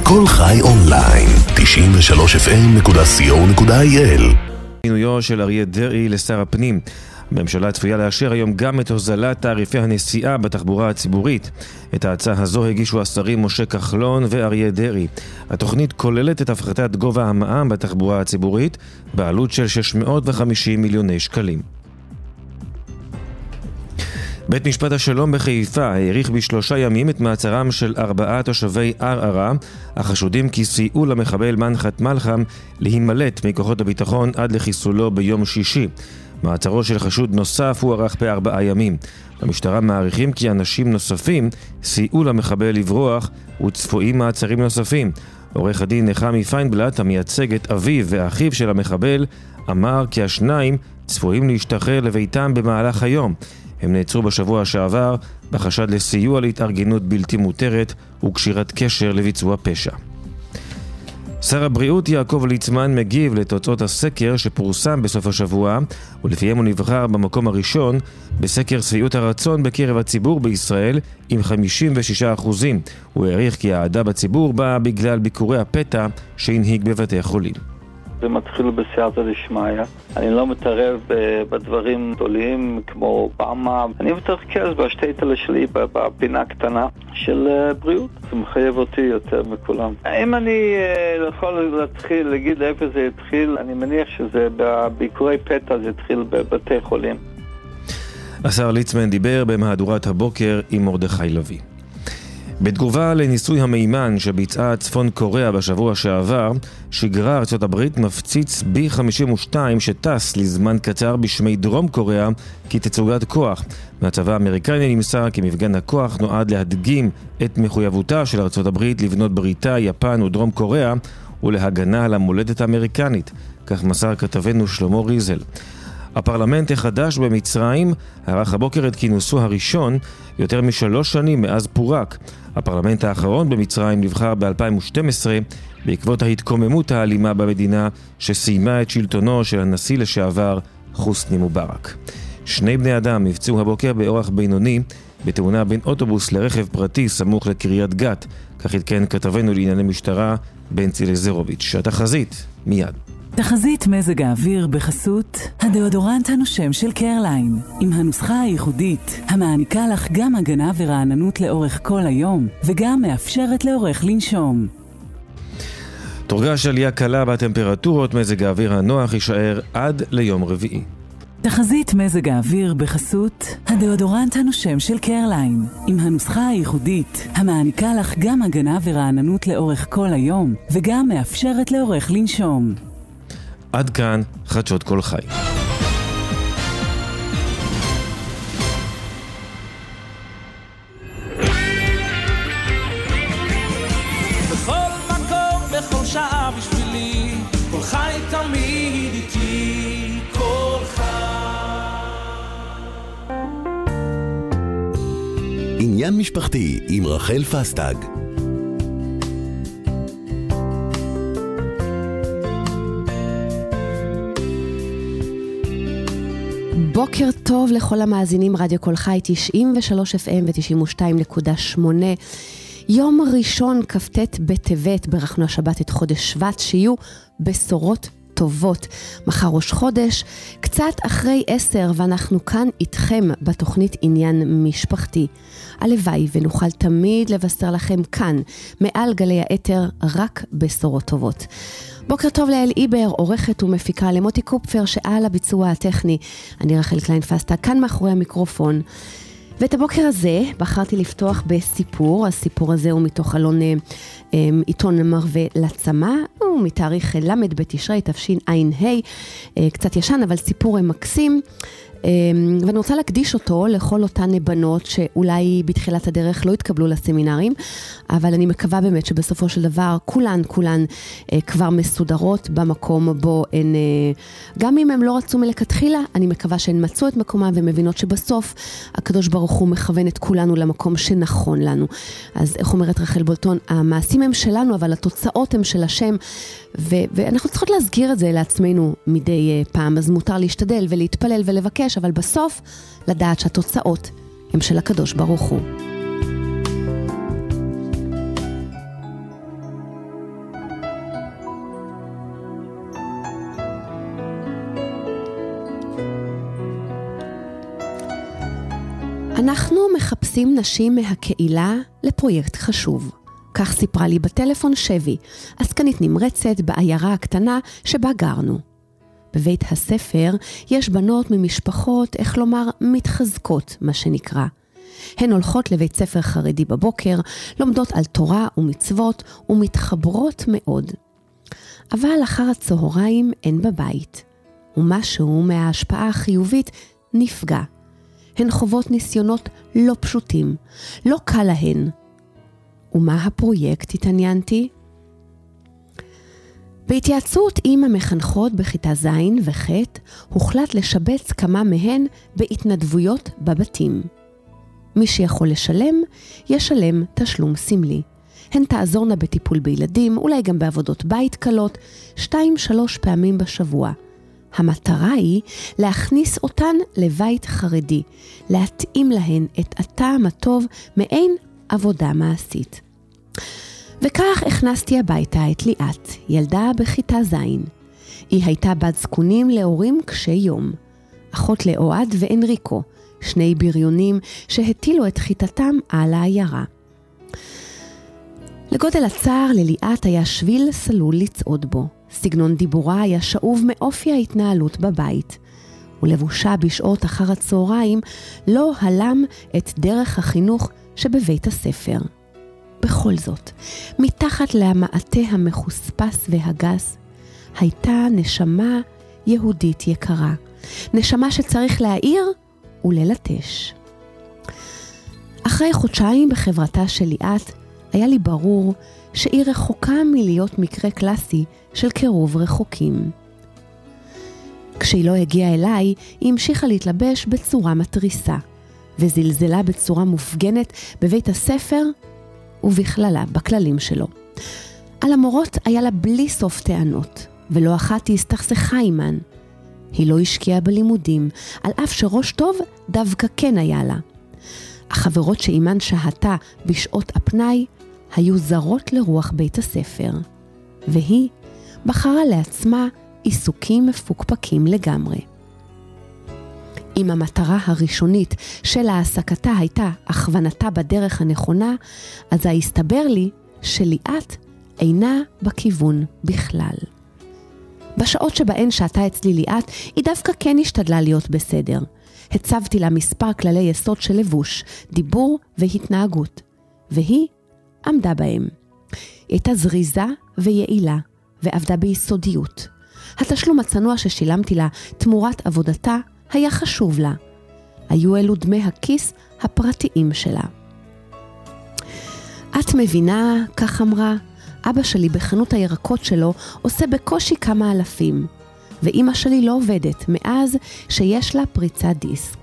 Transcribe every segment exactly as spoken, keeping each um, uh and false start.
כל חי אונליין, תשעים ושלוש אף אם נקודה סי או נקודה איי אל. מינויו של אריה דרעי לשר הפנים. הממשלה צפויה לאשר היום גם את הוזלת תעריפי הנסיעה בתחבורה הציבורית. את ההצעה הזו הגישו השרים משה כחלון ואריה דרעי. התוכנית כוללת את הפחתת גובה המע"מ בתחבורה הציבורית בעלות של שש מאות וחמישים מיליוני שקלים. בית משפט השלום בחיפה העריך בשלושה ימים את מעצרם של ארבעה תושבי ערערה, החשודים כי סייעו למחבל מנחת מלחם להימלט מכוחות הביטחון עד לחיסולו ביום שישי. מעצרו של חשוד נוסף הוא ערך בארבעה ימים. המשטרה מעריכים כי אנשים נוספים סייעו למחבל לברוח וצפויים מעצרים נוספים. עורך הדין נחמי פיינבלט, המייצג את אביו ואחיו של המחבל, אמר כי השניים צפויים להשתחרר לביתם במהלך היום. הם נעצרו בשבוע שעבר בחשד לסיוע להתארגנות בלתי מותרת וקשירת קשר לביצוע פשע. שר הבריאות יעקב ליצמן מגיב לתוצאות הסקר שפורסם בסוף השבוע, ולפיהם הוא נבחר במקום הראשון בסקר שביעות הרצון בקרב הציבור בישראל עם חמישים ושישה אחוזים. הוא העריך כי האהדה בציבור באה בגלל ביקורי הפתע שהנהיג בבתי החולים. זה מתחיל בסייעתא דשמיא. אני לא מתערב בדברים גדולים כמו אובמה. אני מתרכז בשטייטל שלי בפינה קטנה של בריאות. זה מחייב אותי יותר מכולם. אם אני יכול להתחיל, להגיד איפה זה התחיל, אני מניח שזה בביקורי פתע זה התחיל בבתי חולים. השר ליצמן דיבר במהדורת הבוקר עם מרדכי לוי. בתגובה לניסוי המימן שביצעה צפון קוריאה בשבוע שעבר, שגרה ארצות הברית מפציץ בי חמישים ושתיים שטס לזמן קצר בשמי דרום קוריאה כתצוגת כוח. מהצבא האמריקני נמסר כי מפגן הכוח נועד להדגים את מחויבותה של ארצות הברית לבנות בריתה, יפן ודרום קוריאה ולהגנה על המולדת האמריקנית, כך מסר כתבנו שלמה ריזל. הפרלמנט החדש במצרים ערך הבוקר את כינוסו הראשון יותר משלוש שנים מאז פורק. הפרלמנט האחרון במצרים נבחר ב-אלפיים ושתים עשרה בעקבות ההתקוממות האלימה במדינה שסיימה את שלטונו של הנשיא לשעבר חוסני מובארק. שני בני אדם נפצעו הבוקר באורח בינוני בתאונה בין אוטובוס לרכב פרטי סמוך לקריית גת, כך התקן כתבנו לענייני משטרה בנצי לזרוביץ'. התחזית מיד. תחזית מזג האוויר בחסות הדאודורנט הנושם של קרליין, עם הנוסחה הייחודית המעניקה לך גם הגנה ורעננות לאורך כל היום וגם מאפשרת לאורך לנשום. תורגש עלייה קלה בטמפרטורות, מזג האוויר הנוח יישאר עד ליום רביעי. תחזית מזג האוויר בחסות הדאודורנט הנושם של קרליין, עם הנוסחה הייחודית המעניקה לך גם הגנה ורעננות לאורך כל היום וגם מאפשרת לאורך לנשום. עד כאן חדשות כל חי. בכל מקום, בכל שעה בשבילי, כל חי תמיד איתי, כל חי. עניין משפחתי עם רחל פסטג. בוקר טוב לכל המאזינים, רדיו כל חי תשעים ושלוש אף אם ו-תשעים ושתיים נקודה שמונה. יום ראשון כ"ט בטבת, ברכנו השבת את חודש שבט, שיהיו בשורות טובות. מחר ראש חודש, קצת אחרי עשר, ואנחנו כאן איתכם בתוכנית עניין משפחתי. הלוואי ונוכל תמיד לבשר לכם כאן, מעל גלי האתר, רק בשורות טובות. בוקר טוב לאל איבר, עורכת ומפיקה, למוטי קופפר שעל הביצוע הטכני. אני רחל קליין פסטה, כאן מאחורי המיקרופון. ואת הבוקר הזה בחרתי לפתוח בסיפור. הסיפור הזה הוא מתוך אלון עיתון מרווה לצמא, הוא מתאריך למד בתשרי תשע"ה, קצת ישן אבל סיפור מקסים. ואני רוצה להקדיש אותו לכל אותן בנות שאולי בתחילת הדרך לא התקבלו לסמינרים, אבל אני מקווה באמת שבסופו של דבר כולן, כולן כבר מסודרות במקום בו הן, גם אם הם לא רצו מלכתחילה, אני מקווה שהן מצאו את מקומם ומבינות שבסוף הקדוש ברוך הוא מכוון את כולנו למקום שנכון לנו. אז איך אומרת רחל בולטון, המעשים הם שלנו, אבל התוצאות הם של השם, ו- ואנחנו צריכות להזכיר את זה לעצמנו מדי פעם, אז מותר להשתדל ולהתפלל ולבקש, אבל בסוף לדעת שהתוצאות הם של הקדוש ברוך הוא. אנחנו מחפשים נשים מהקהילה לפרויקט חשוב. כך סיפרה לי בטלפון שבי, עסקנית נמרצת בעיירה הקטנה שבה גרנו. בבית הספר יש בנות ממשפחות, איך לומר, מתחזקות, מה שנקרא. הן הולכות לבית ספר חרדי בבוקר, לומדות על תורה ומצוות ומתחברות מאוד. אבל אחר הצהריים אין בבית, ומשהו מההשפעה החיובית נפגע. הן חוות ניסיונות לא פשוטים, לא קל להן. ומה הפרויקט, התעניינתי? בהתייעצות עם המחנכות בכיתה ז' וח' הוחלט לשבץ כמה מהן בהתנדבויות בבתים. מי שיכול לשלם, ישלם תשלום סמלי. הן תעזורנה בטיפול בילדים, אולי גם בעבודות בית קלות, שתיים שלוש פעמים בשבוע. המטרה היא להכניס אותן לבית חרדי, להתאים להן את הטעם הטוב מעין עבודה מעשית. וכך הכנסתי הביתה את ליאת, ילדה בכיתה ז'. היא הייתה בת זקונים להורים קשי יום, אחות לאוהד ואנריקו, שני בריונים שהטילו את חיטתם על העיירה. לגודל הצער לליאת היה שביל סלול לצעוד בו. סגנון דיבורה היה שאוב מאופי ההתנהלות בבית, ולבושה בשעות אחר הצהריים לא הלם את דרך החינוך שבבית הספר. בכל זאת, מתחת למעטה המחוספס והגס, הייתה נשמה יהודית יקרה, נשמה שצריך להאיר וללטש. אחרי חודשיים בחברתה של ליאת, היה לי ברור שהיא רחוקה מלהיות מקרה קלאסי של קירוב רחוקים. כשהיא לא הגיעה אליי, היא המשיכה להתלבש בצורה מטריסה, וזלזלה בצורה מופגנת בבית הספר ובכללה בכללים שלו. על המורות היה לה בלי סוף טענות, ולא אחת היא הסתכסכה עימן. היא לא השקיעה בלימודים, על אף שראש טוב דווקא כן היה לה. החברות שאימן שהתה בשעות הפנאי היו זרות לרוח בית הספר, והיא בחרה לעצמה עיסוקים מפוקפקים לגמרי. אם המטרה הראשונית של העסקתה הייתה הכוונתה בדרך הנכונה, אז הסתבר לי שליאת אינה בכיוון בכלל. בשעות שבהן שעתה אצלי ליאת, היא דווקא כן השתדלה להיות בסדר. הצבתי לה מספר כללי יסוד של לבוש, דיבור והתנהגות, והיא עמדה בהם. היא הייתה זריזה ויעילה, ועבדה ביסודיות. התשלום הצנוע ששילמתי לה תמורת עבודתה היה חשוב לה. היו אלו דמי הכיס הפרטיים שלה. את מבינה, כך אמרה, אבא שלי בחנות הירקות שלו עושה בקושי כמה אלפים, ואמא שלי לא עובדת מאז שיש לה פריצת דיסק.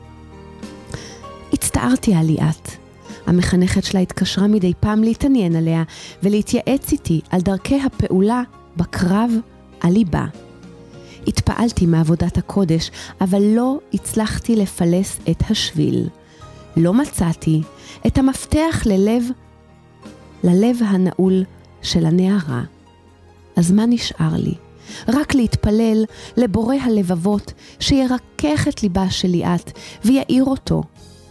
הצטערתי על ליאת. המחנכת שלה התקשרה מדי פעם להתעניין עליה ולהתייעץ איתי על דרכי הפעולה בקרב על ליבה. התפעלתי מעבודת הקודש, אבל לא הצלחתי לפלס את השביל. לא מצאתי את המפתח ללב, ללב הנעול של הנערה. אז מה נשאר לי? רק להתפלל לבורא הלבבות שירקח את ליבה של ליאת ויעיר אותו.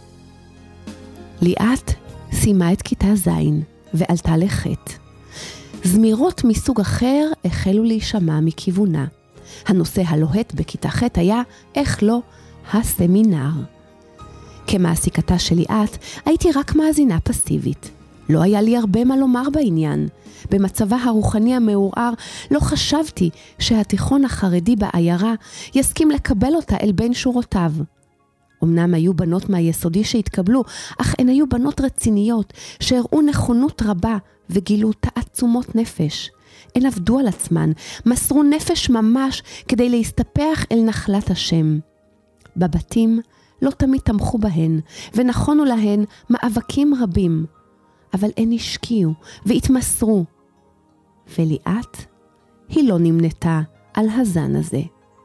ליאת סיימה את כיתה ז' ועלתה לחטא. זמירות מסוג אחר החלו להישמע מכיוונה. הנושא הלוהט בכיתה ח' היה, איך לא, הסמינר. כמעסיקתה של ליאת, הייתי רק מאזינה פסיבית. לא היה לי הרבה מה לומר בעניין. במצבה הרוחני המעורער לא חשבתי שהתיכון החרדי בעיירה יסכים לקבל אותה אל בין שורותיו. אמנם היו בנות מהיסודי שהתקבלו, אך הן היו בנות רציניות שהראו נכונות רבה וגילו תעצומות נפש. הן עבדו על עצמן, מסרו נפש ממש כדי להסתפח אל נחלת השם. בבתים לא תמיד תמכו בהן, ונכונו להן מאבקים רבים, אבל הן השקיעו והתמסרו. וליאת, היא לא נמנתה על הזן הזה.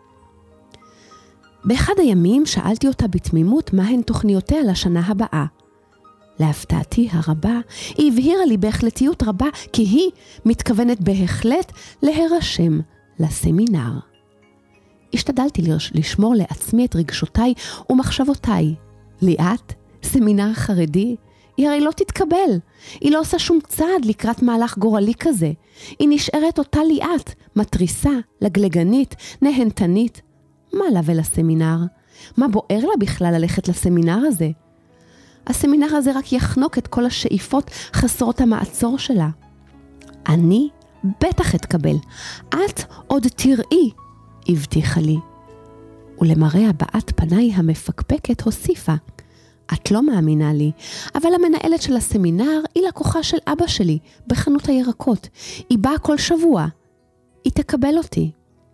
באחד הימים שאלתי אותה בתמימות מהן תוכניותיה לשנה הבאה. להפתעתי הרבה, היא הבהירה לי בהחלטיות רבה כי היא מתכוונת בהחלט להירשם לסמינר. השתדלתי לשמור לעצמי את רגשותיי ומחשבותיי. ליאת סמינר חרדי? היא הרי לא תתקבל. היא לא עושה שום צעד לקראת מהלך גורלי כזה. היא נשארת אותה ליאת, מטריסה, לגלגנית, נהנתנית. מה לה ולסמינר? מה בוער לה בכלל ללכת לסמינר הזה? הסמינר הזה רק יחנוק את כל השאיפות חסרות המעצור שלה. אני בטח אתקבל. את עוד תראי, הבטיחה לי. ולמראה הבעת פניי המפקפקת הוסיפה. את לא מאמינה לי, אבל המנהלת של הסמינר היא לקוחה של אבא שלי בחנות הירקות. היא באה כל שבוע. היא תקבל אותי.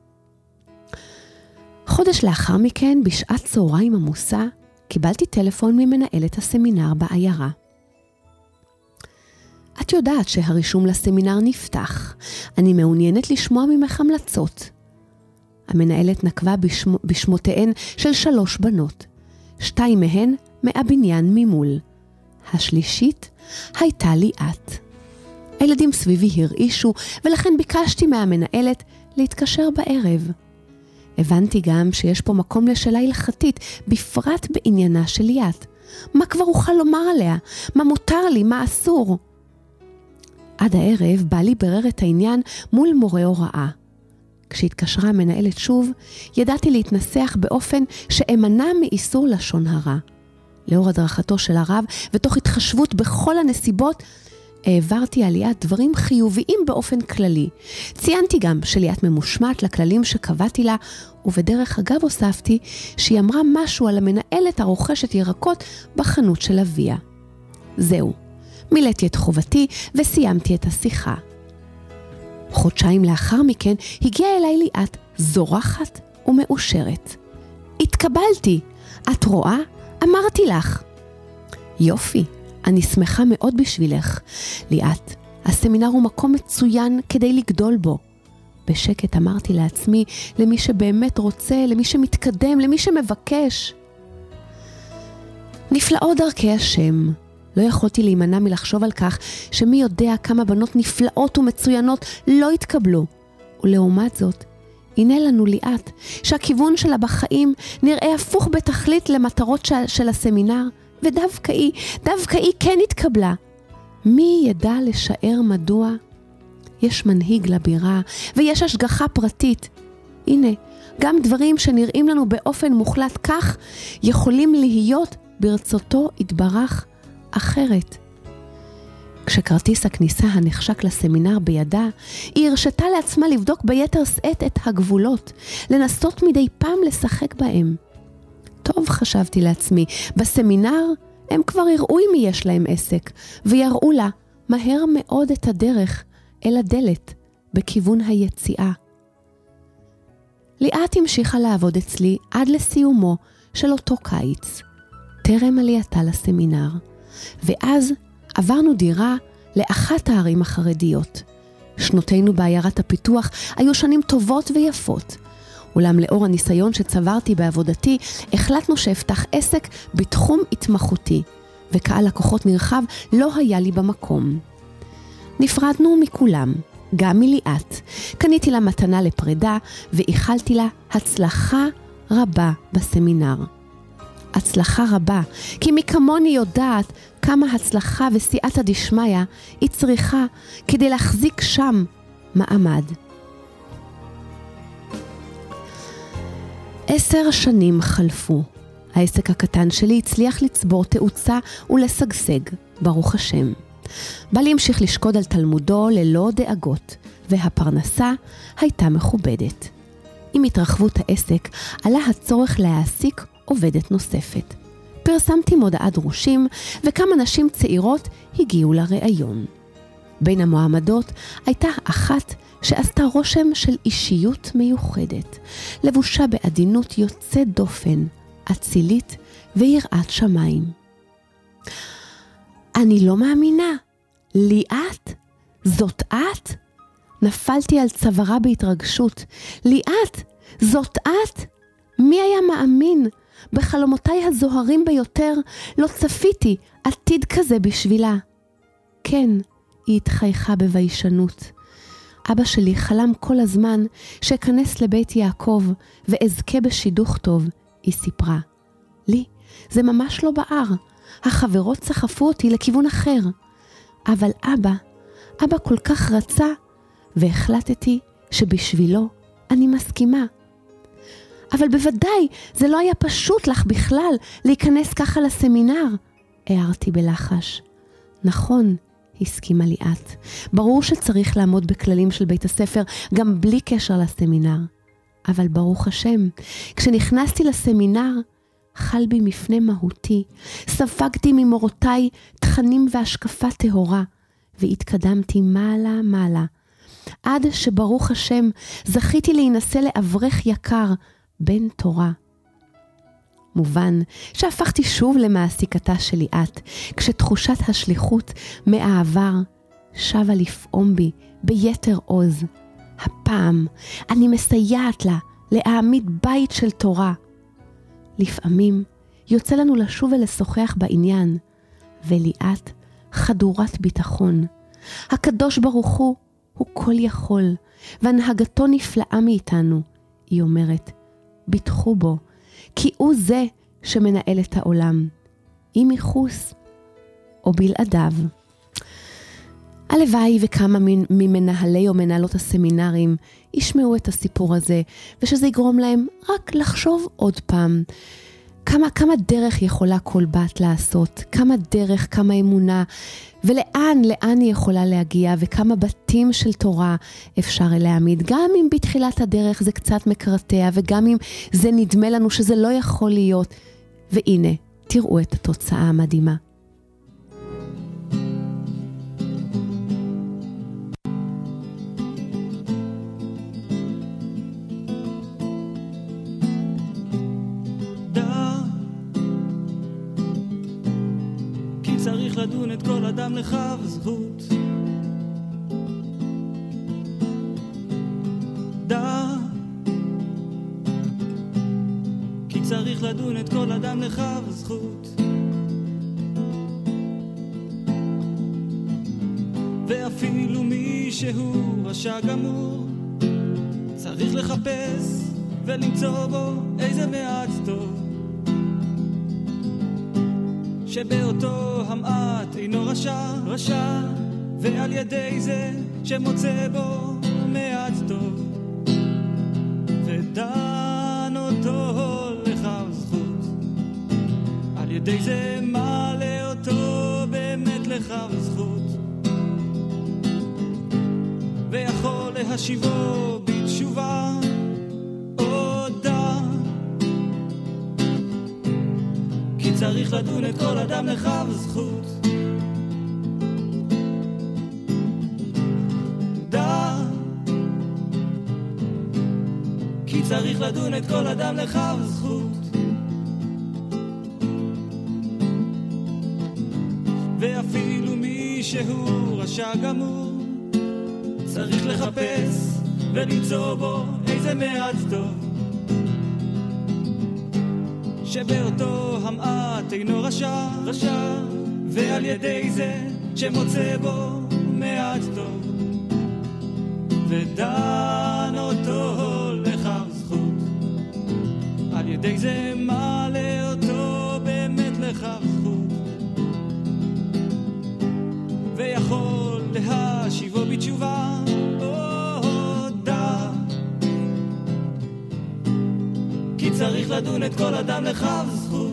חודש לאחר מכן, בשעת צהריים עמוסה, קיבלתי טלפון ממנהלת הסמינר בעיירה. את יודעת שהרישום לסמינר נפתח. אני מעוניינת לשמוע ממך המלצות. המנהלת נקבה בשמ... בשמותיהן של שלוש בנות. שתיים מהן מהבניין ממול. השלישית הייתה לי את. הילדים סביבי הרעישו, ולכן ביקשתי מהמנהלת להתקשר בערב. הבנתי גם שיש פה מקום לשאלה הלכתית, בפרט בעניינה של ליאת. מה כבר אוכל לומר עליה? מה מותר לי? מה אסור? עד הערב בא לי ברר את העניין מול מורה הוראה. כשהתקשרה המנהלת שוב, ידעתי להתנסח באופן שאמנע מאיסור לשון הרע. לאור הדרכתו של הרב, ותוך התחשבות בכל הנסיבות, העברתי על ליאת דברים חיוביים באופן כללי. ציינתי גם שליאת ממושמעת לכללים שקבעתי לה, ובדרך אגב הוספתי שהיא אמרה משהו על המנהלת הרוכשת ירקות בחנות של אביה. זהו, מילאתי את חובתי וסיימתי את השיחה. חודשיים לאחר מכן הגיעה אליי ליאת זורחת ומאושרת. התקבלתי, את רואה? אמרתי לך. יופי, אני שמחה מאוד בשבילך. ליאת, הסמינר הוא מקום מצוין כדי לגדול בו. בשקט אמרתי לעצמי, למי שבאמת רוצה, למי שמתקדם, למי שמבקש. נפלאות דרכי השם. לא יכולתי להימנע מלחשוב על כך שמי יודע כמה בנות נפלאות ומצוינות לא התקבלו. ולעומת זאת, הנה לנו ליאת, שהכיוון שלה בחיים נראה הפוך בתכלית למטרות של, של הסמינר, ודווקא היא, דווקא היא כן התקבלה. מי ידע לשער מדוע? יש מנהיג לבירה, ויש השגחה פרטית. הנה, גם דברים שנראים לנו באופן מוחלט כך, יכולים להיות ברצותו התברך אחרת. כשכרטיס הכניסה הנחשק לסמינר בידה, היא הרשתה לעצמה לבדוק ביתר שאת את הגבולות, לנסות מדי פעם לשחק בהם. טוב, חשבתי לעצמי, בסמינר הם כבר יראו אם יש להם עסק, ויראו לה מהר מאוד את הדרך אל הדלת בכיוון היציאה. ליאת המשיכה לעבוד אצלי עד לסיומו של אותו קיץ, טרם עלייתה לסמינר, ואז עברנו דירה לאחת הערים החרדיות. שנותינו בעיירת הפיתוח היו שנים טובות ויפות, אולם לאור הניסיון שצברתי בעבודתי, החלטנו שאפתח עסק בתחום התמחותי, וקהל לקוחות נרחב לא היה לי במקום. נפרדנו מכולם, גם מליאת. קניתי לה מתנה לפרידה, ואיחלתי לה הצלחה רבה בסמינר. הצלחה רבה, כי מי כמוני יודעת כמה הצלחה וסייעתא דשמיא היא צריכה כדי להחזיק שם מעמד. עשר שנים חלפו. העסק הקטן שלי הצליח לצבור תאוצה ולסגסג, ברוך השם. בא להמשיך לשקוד על תלמודו ללא דאגות, והפרנסה הייתה מכובדת. עם התרחבות העסק עלה הצורך להעסיק עובדת נוספת. פרסמתי מודעת דרושים, וכמה נשים צעירות הגיעו לראיון. בין המועמדות הייתה אחת שעשתה רושם של אישיות מיוחדת, לבושה בעדינות יוצאת דופן, אצילית ויראת שמיים. אני לא מאמינה. ליאת? זאת את? נפלתי על צווארה בהתרגשות. ליאת? זאת את? מי היה מאמין? בחלומותיי הזוהרים ביותר לא צפיתי עתיד כזה בשבילה. כן, היא התחייכה בביישנות. אבא שלי חלם כל הזמן שאכנס לבית יעקב ואזכה בשידוך טוב, היא סיפרה. לי, זה ממש לא בער. החברות סחפו אותי לכיוון אחר. אבל אבא, אבא כל כך רצה, והחלטתי שבשבילו אני מסכימה. אבל בוודאי, זה לא היה פשוט לך בכלל להיכנס ככה לסמינר, הערתי בלחש. נכון, הסכימה ליאת. ברור שצריך לעמוד בכללים של בית הספר, גם בלי קשר לסמינר. אבל ברוך השם, כשנכנסתי לסמינר, חל בי מפנה מהותי, ספגתי ממורותיי תכנים והשקפה טהורה, והתקדמתי מעלה מעלה. עד שברוך השם זכיתי להינשא לאברך יקר, בן תורה. מובן שהפכתי שוב למעסיקתה של ליאת, כשתחושת השליחות מהעבר שבה לפעום בי ביתר עוז. הפעם אני מסייעת לה להעמיד בית של תורה. לפעמים יוצא לנו לשוב ולשוחח בעניין, וליאת חדורת ביטחון. הקדוש ברוך הוא הוא כל יכול, והנהגתו נפלאה מאיתנו. היא אומרת, ביטחו בו, כי הוא זה שמנהל את העולם, אם מחוס או בלעדיו. הלוואי וכמה ממנהלי או מנהלות הסמינרים ישמעו את הסיפור הזה, ושזה יגרום להם רק לחשוב עוד פעם. כמה, כמה דרך יכולה כל בת לעשות, כמה דרך, כמה אמונה, ולאן, לאן היא יכולה להגיע, וכמה בתים של תורה אפשר להעמיד. גם אם בתחילת הדרך זה קצת מקרטע, וגם אם זה נדמה לנו שזה לא יכול להיות. והנה, תראו את התוצאה המדהימה. צריך לדון את כל אדם לכף זכות. דע, כי צריך לדון את כל אדם לכף זכות. ואפילו מי שהוא רשע גמור, צריך לחפש ולמצוא בו איזה מעט טוב, שבאותו המעט אינו רשע, רשע, ועל ידי זה שמוצא בו מעט טוב, ודן אותו לכף זכות, על ידי זה מעלה אותו באמת לכף זכות, ויכול להשיבו בתשובה הודה, כי צריך לדון את כל אדם לכף זכות. דע, כי צריך לדון את כל אדם לכף זכות. ואפילו מי שהוא רשע גמור, צריך לחפש ולמצוא בו איזה מעט טוב, שבאותו המעט אינו רשע, רשע, ועל ידי זה שמוצא בו מעט טוב, ודן אותו לכף זכות, על ידי זה מעלה אותו באמת לכף זכות, ויכול להשיבו בתשובה הודה, כי צריך לדון את כל אדם לכף זכות.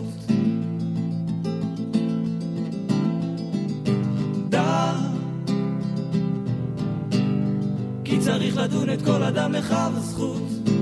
דע, כי צריך לדון את כל אדם לכף זכות.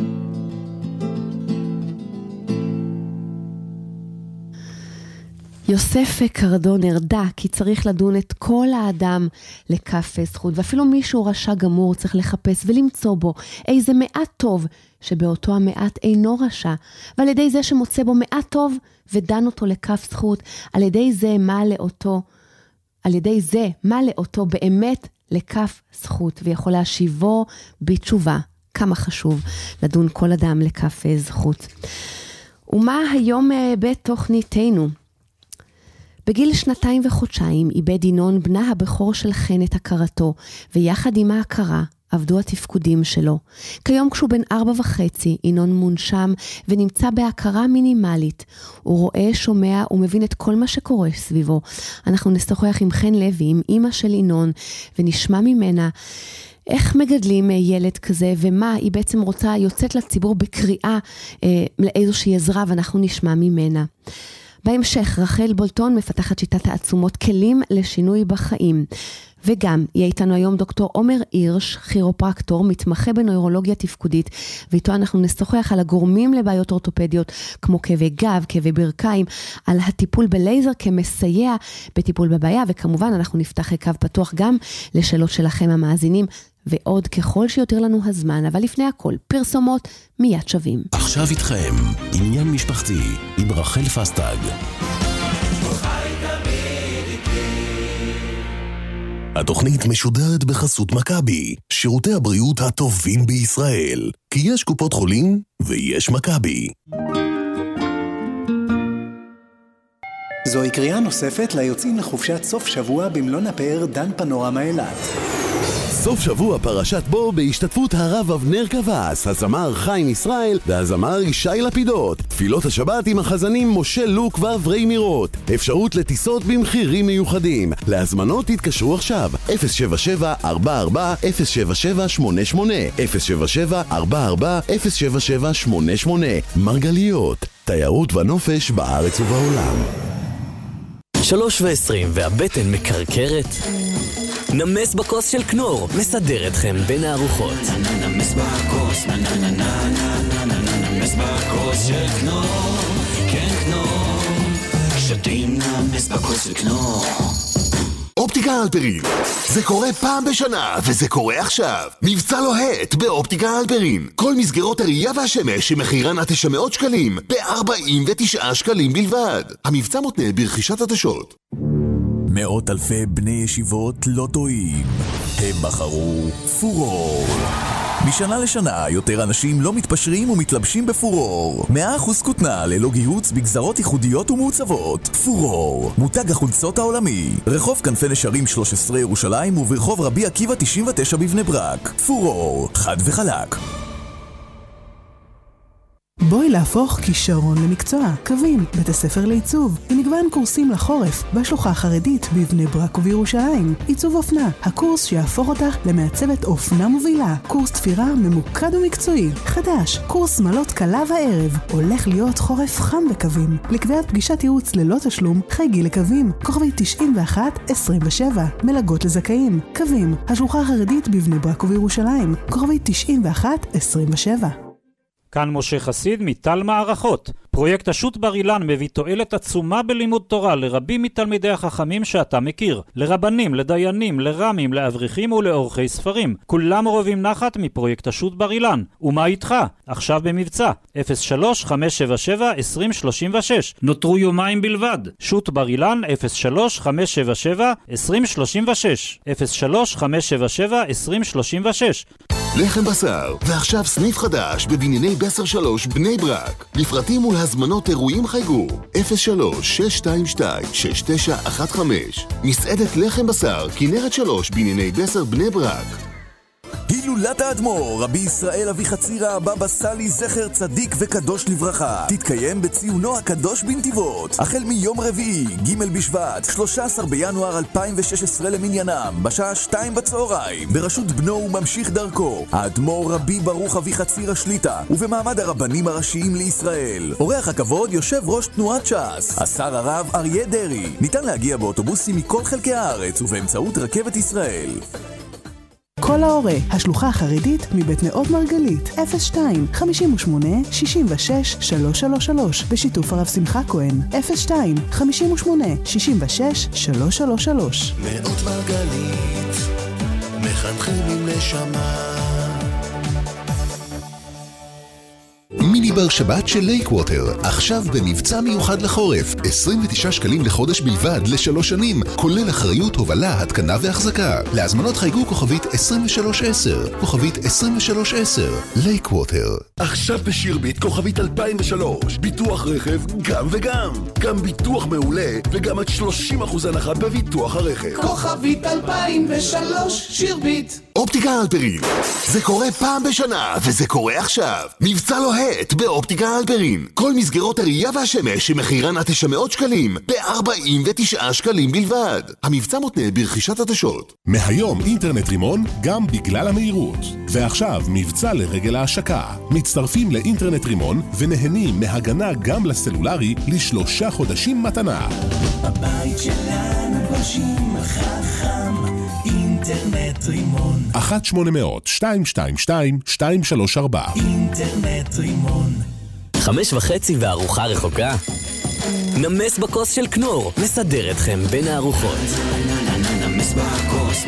יוסף קרדון הרדה, כי צריך לדון את כל האדם לכף זכות, ואפילו מישהו רשע גמור צריך לחפש ולמצוא בו איזה מעט טוב, שבאותו המעט אינו רשע, ועל ידי זה שמוצא בו מעט טוב ודן אותו לכף זכות, על ידי זה מעלה אותו, על ידי זה מעלה אותו באמת לכף זכות, ויכול להשיבו בתשובה. כמה חשוב לדון כל אדם לכף זכות. ומה היום בתוכניתנו? בגיל שנתיים וחודשיים איבד ינון בנה הבכור של חן את הכרתו, ויחד עם ההכרה עבדו התפקודים שלו. כיום כשהוא בן ארבע וחצי, ינון מונשם ונמצא בהכרה מינימלית. הוא רואה, שומע ומבין את כל מה שקורה סביבו. אנחנו נשוחח עם חן לוי, עם אמא של ינון, ונשמע ממנה איך מגדלים ילד כזה, ומה היא בעצם רוצה, יוצאת לציבור בקריאה אה, לאיזושהי עזרה, ואנחנו נשמע ממנה. בהמשך, רחל בולטון מפתחת שיטת העצומות כלים לשינוי בחיים. וגם, יהיה איתנו היום דוקטור עומר הירש, כירופרקטור, מתמחה בנוירולוגיה תפקודית, ואיתו אנחנו נשוחח על הגורמים לבעיות אורתופדיות, כמו כאבי גב, כאבי ברכיים, על הטיפול בלייזר כמסייע בטיפול בבעיה, וכמובן אנחנו נפתח קו פתוח גם לשאלות שלכם המאזינים, ועוד ככל שיותר לנו הזמן, אבל לפני הכל, פרסומות מיד שווים. עכשיו איתכם, עניין משפחתי עם רחל פסטג. התוכנית משודרת בחסות מכבי, שירותי הבריאות הטובים בישראל. כי יש קופות חולים ויש מכבי. זוהי קריאה נוספת ליוצאים לחופשת סוף שבוע במלון הפאר דן פנורמה אילת. סוף שבוע פרשת בו בהשתתפות הרב אבנר קבס, הזמר חיים ישראל והזמר ישי לפידות. תפילות השבת עם החזנים משה לוק ואברי מירות. אפשרות לטיסות במחירים מיוחדים. להזמנות תתקשרו עכשיו אפס שבע שבע ארבע ארבע אפס שבע שבע שמונה שמונה אפס שבע שבע ארבע ארבע אפס שבע שבע שמונה שמונה. מרגליות, תיירות ונופש בארץ ובעולם. שלוש ועשרים והבטן מקרקרת? נמס בכוס של כנור, מסדר אתכם בין הארוחות. נמס בכוס, נמס בכוס של כנור, כן כנור, שתים נמס בכוס של כנור. אופטיקה אלפרין, זה קורה פעם בשנה וזה קורה עכשיו. מבצע לוהט באופטיקה אלפרין. כל מסגרות הראייה והשמש שמחירן עד תשע מאות שקלים ב-ארבעים ותשעה שקלים בלבד. המבצע מותנה ברכישת עדשות. מאות אלפי בני ישיבות לא טועים. הם בחרו פורור. משנה לשנה יותר אנשים לא מתפשרים ומתלבשים בפורור. מאה אחוז כותנה ללא גיהוץ בגזרות ייחודיות ומעוצבות. פורור, מותג החולצות העולמי. רחוב כנפי נשרים שלוש עשרה ירושלים וברחוב רבי עקיבא תשעים ותשע בבני ברק. פורור, חד וחלק. בואי להפוך כישרון למקצוע. קווים, בית הספר לעיצוב, עם מגוון קורסים לחורף, בשלוחה החרדית בבני ברק ובירושלים. עיצוב אופנה, הקורס שיהפוך אותך למעצבת אופנה מובילה. קורס תפירה ממוקד ומקצועי. חדש, קורס שמלות קלה וערב. הולך להיות חורף חם בקווים. לקביעת פגישת ייעוץ ללא תשלום, חייגי לקווים. כוכבי תשעים ואחת עשרים ושבע. מלגות לזכאים. קווים, השלוחה החרדית בבני ברק ובירושלים. כוכבי תשעים ואחת עשרים ושבע. כאן משה חסיד מטל מערכות. פרויקט השו"ת בר אילן מביא תועלת עצומה בלימוד תורה לרבים מתלמידי החכמים שאתה מכיר. לרבנים, לדיינים, לרמים, לאברכים ולאורחי ספרים. כולם רובים נחת מפרויקט השו"ת בר אילן. ומה איתך? עכשיו במבצע. אפס שלוש חמש שבע שבע עשרים שלושים ושש. נותרו יומיים בלבד. שו"ת בר אילן אפס שלוש חמש שבע שבע עשרים שלושים ושש. אפס שלוש חמש שבע שבע עשרים שלושים ושש. לחם בשר, ועכשיו סניף חדש בבנייני בסר שלוש בני ברק. לפרטים ולהזמנות אירועים חייגו אפס שלוש שש שתיים שתיים שש תשע אחת חמש. מסעדת לחם בשר, כנרת שלוש בנייני בסר בני ברק. הילולת האדמו"ר רבי ישראל אביחצירא הבבא סאלי זכר צדיק וקדוש לברכה תתקיים בציונו הקדוש בנתיבות החל מיום רביעי ג' בשבט שלושה עשר בינואר אלפיים ושש עשרה למניינם בשעה שתיים בצהריים בראשות בנו וממשיך דרכו האדמו"ר רבי ברוך אביחצירא שליטה ובמעמד הרבנים הראשיים לישראל. אורח הכבוד יושב ראש תנועת ש"ס השר הרב אריה דרעי. ניתן להגיע באוטובוסים מכל חלקי הארץ ובאמצעות רכבת ישראל. כל ההורה, השלוחה החרדית מבית נאות מרגלית, אפס שתיים חמישים ושמונה שישים ושש שלוש שלוש שלוש, בשיתוף הרב שמחה כהן, אפס שתיים חמישים ושמונה שישים ושש שלוש שלוש שלוש. נאות מרגלית, מחנכים עם נשמה. מיני בר שבת של לייקווטר, עכשיו במבצע מיוחד לחורף, עשרים ותשעה שקלים לחודש בלבד לשלוש שנים, כולל אחריות, הובלה, התקנה והחזקה. להזמנות חייגו כוכבית עשרים ושלוש עשר, כוכבית עשרים ושלוש עשר, לייקווטר. עכשיו בשירביט כוכבית אלפיים ושלוש, ביטוח רכב גם וגם, גם ביטוח מעולה וגם עד שלושים אחוז הנחה בביטוח הרכב. כוכבית אלפיים ושלוש, שירביט. אופטיקה אלפרין, זה קורה פעם בשנה וזה קורה עכשיו. מבצע לוהט באופטיקה אלפרין, כל מסגרות הראייה והשמש שמחירן עד תשע מאות שקלים ב-ארבעים ותשעה שקלים בלבד. המבצע מותנה ברכישת עדשות. מהיום אינטרנט רימון גם בגלל המהירות. ועכשיו מבצע לרגל ההשקה. מצטרפים לאינטרנט רימון ונהנים מהגנה גם לסלולרי לשלושה חודשים מתנה. בבית שלנו גושים חכם, אינטרנט רימון. אחת שמונה אפס אפס שתיים שתיים שתיים שתיים שלוש ארבע. אינטרנט רימון. חמש וחצי וארוחה רחוקה? נמס בכוס של כנור, מסדר אתכם בין הארוחות. נמס בכוס,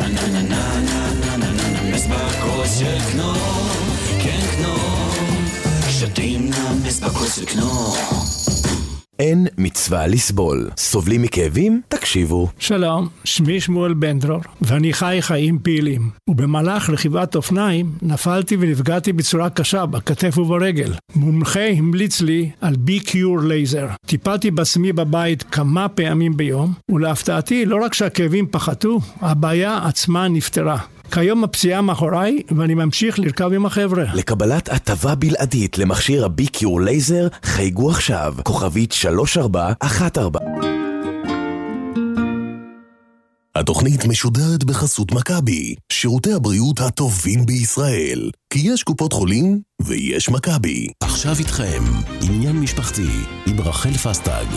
נמס בכוס של כנור, כן כנור, שתים נמס בכוס של כנור. אין מצווה לסבול. סובלים מכאבים? תקשיבו. שלום, שמי שמואל בנדרור, ואני חי חיים פעילים. ובמהלך רכיבת אופניים נפלתי ונפגעתי בצורה קשה בכתף וברגל. מומחה המליץ לי על בי-קיור לייזר. טיפלתי בעצמי בבית כמה פעמים ביום, ולהפתעתי לא רק שהכאבים פחתו, הבעיה עצמה נפתרה. כיום הפציעה מאחוריי, ואני ממשיך לרכב עם החבר'ה. לקבלת הטבה בלעדית למכשיר הבי-קיור לייזר, חייגו עכשיו, כוכבית שלוש ארבע אחת ארבע. התוכנית משודרת בחסות מכבי, שירותי הבריאות הטובים בישראל. כי יש קופות חולים ויש מכבי. עכשיו איתכם, עניין משפחתי, עם רחל פסטג.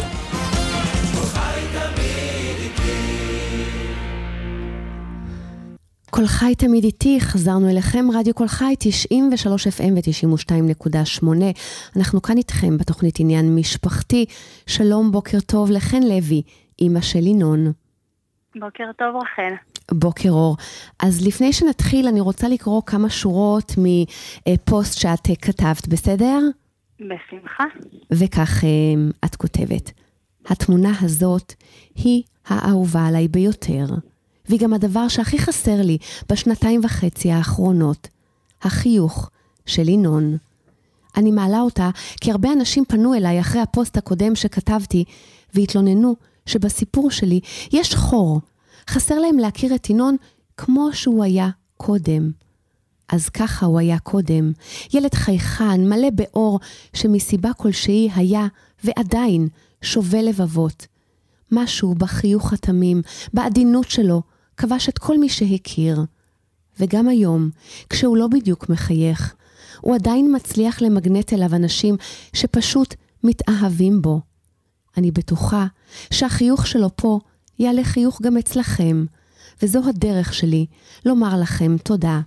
כל חי תמיד איתי, חזרנו אליכם, רדיו כל חי, תשעים ושלוש אף אם ו-תשעים ושתיים נקודה שמונה. אנחנו כאן איתכם בתוכנית עניין משפחתי. שלום, בוקר טוב לחן לוי, אמא של ינון. בוקר טוב רחל. בוקר אור. אז לפני שנתחיל, אני רוצה לקרוא כמה שורות מפוסט שאת כתבת, בסדר? בשמחה. וכך את כותבת. התמונה הזאת היא האהובה עליי ביותר. והיא גם הדבר שהכי חסר לי בשנתיים וחצי האחרונות, החיוך של ינון. אני מעלה אותה כי הרבה אנשים פנו אליי אחרי הפוסט הקודם שכתבתי, והתלוננו שבסיפור שלי יש חור. חסר להם להכיר את ינון כמו שהוא היה קודם. אז ככה הוא היה קודם, ילד חייכן, מלא באור, שמסיבה כלשהי היה ועדיין שובה לבבות. משהו בחיוך התמים, בעדינות שלו, כבש את כל מי שהכיר. וגם היום, כשהוא לא בדיוק מחייך, הוא עדיין מצליח למגנט אליו אנשים שפשוט מתאהבים בו. אני בטוחה שהחיוך שלו פה יעלה חיוך גם אצלכם, וזו הדרך שלי לומר לכם תודה.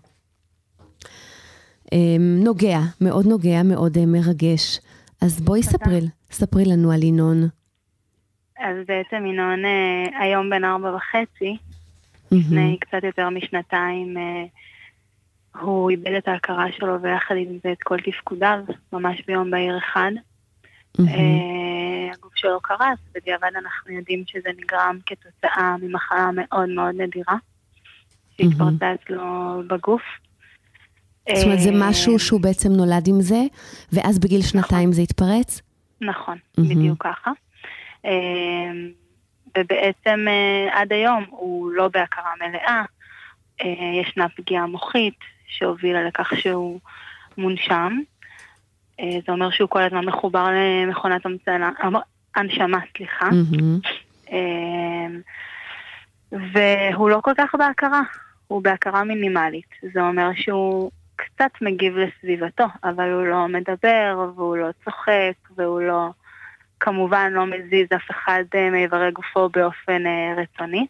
נוגע, מאוד נוגע, מאוד מרגש. אז בואי ספרי, ספרי לנו על ינון. אז בעצם ינון היום בן ארבע וחצי, לפני קצת יותר משנתיים, הוא איבד את ההכרה שלו ויחד עם זה את כל תפקודיו, ממש ביום בהיר אחד. הגוף שלו קרס, בדיעבד אנחנו יודעים שזה נגרם כתוצאה ממחלה מאוד מאוד נדירה, שהתפרצה אצלו בגוף. זאת אומרת, זה משהו שהוא בעצם נולד עם זה, ואז בגיל שנתיים זה התפרץ? נכון, בדיוק ככה. ובעצם עד היום הוא לא בהכרה מלאה, ישנה פגיעה מוחית שהובילה לכך שהוא מונשם, זה אומר שהוא כל הזמן מחובר למכונת הנשמה, סליחה, והוא לא כל כך בהכרה, הוא בהכרה מינימלית, זה אומר שהוא קצת מגיב לסביבתו, אבל הוא לא מדבר והוא לא צוחק והוא לא... כמובן לא מזיז אף אחד מאיברי גופו באופן רצוני.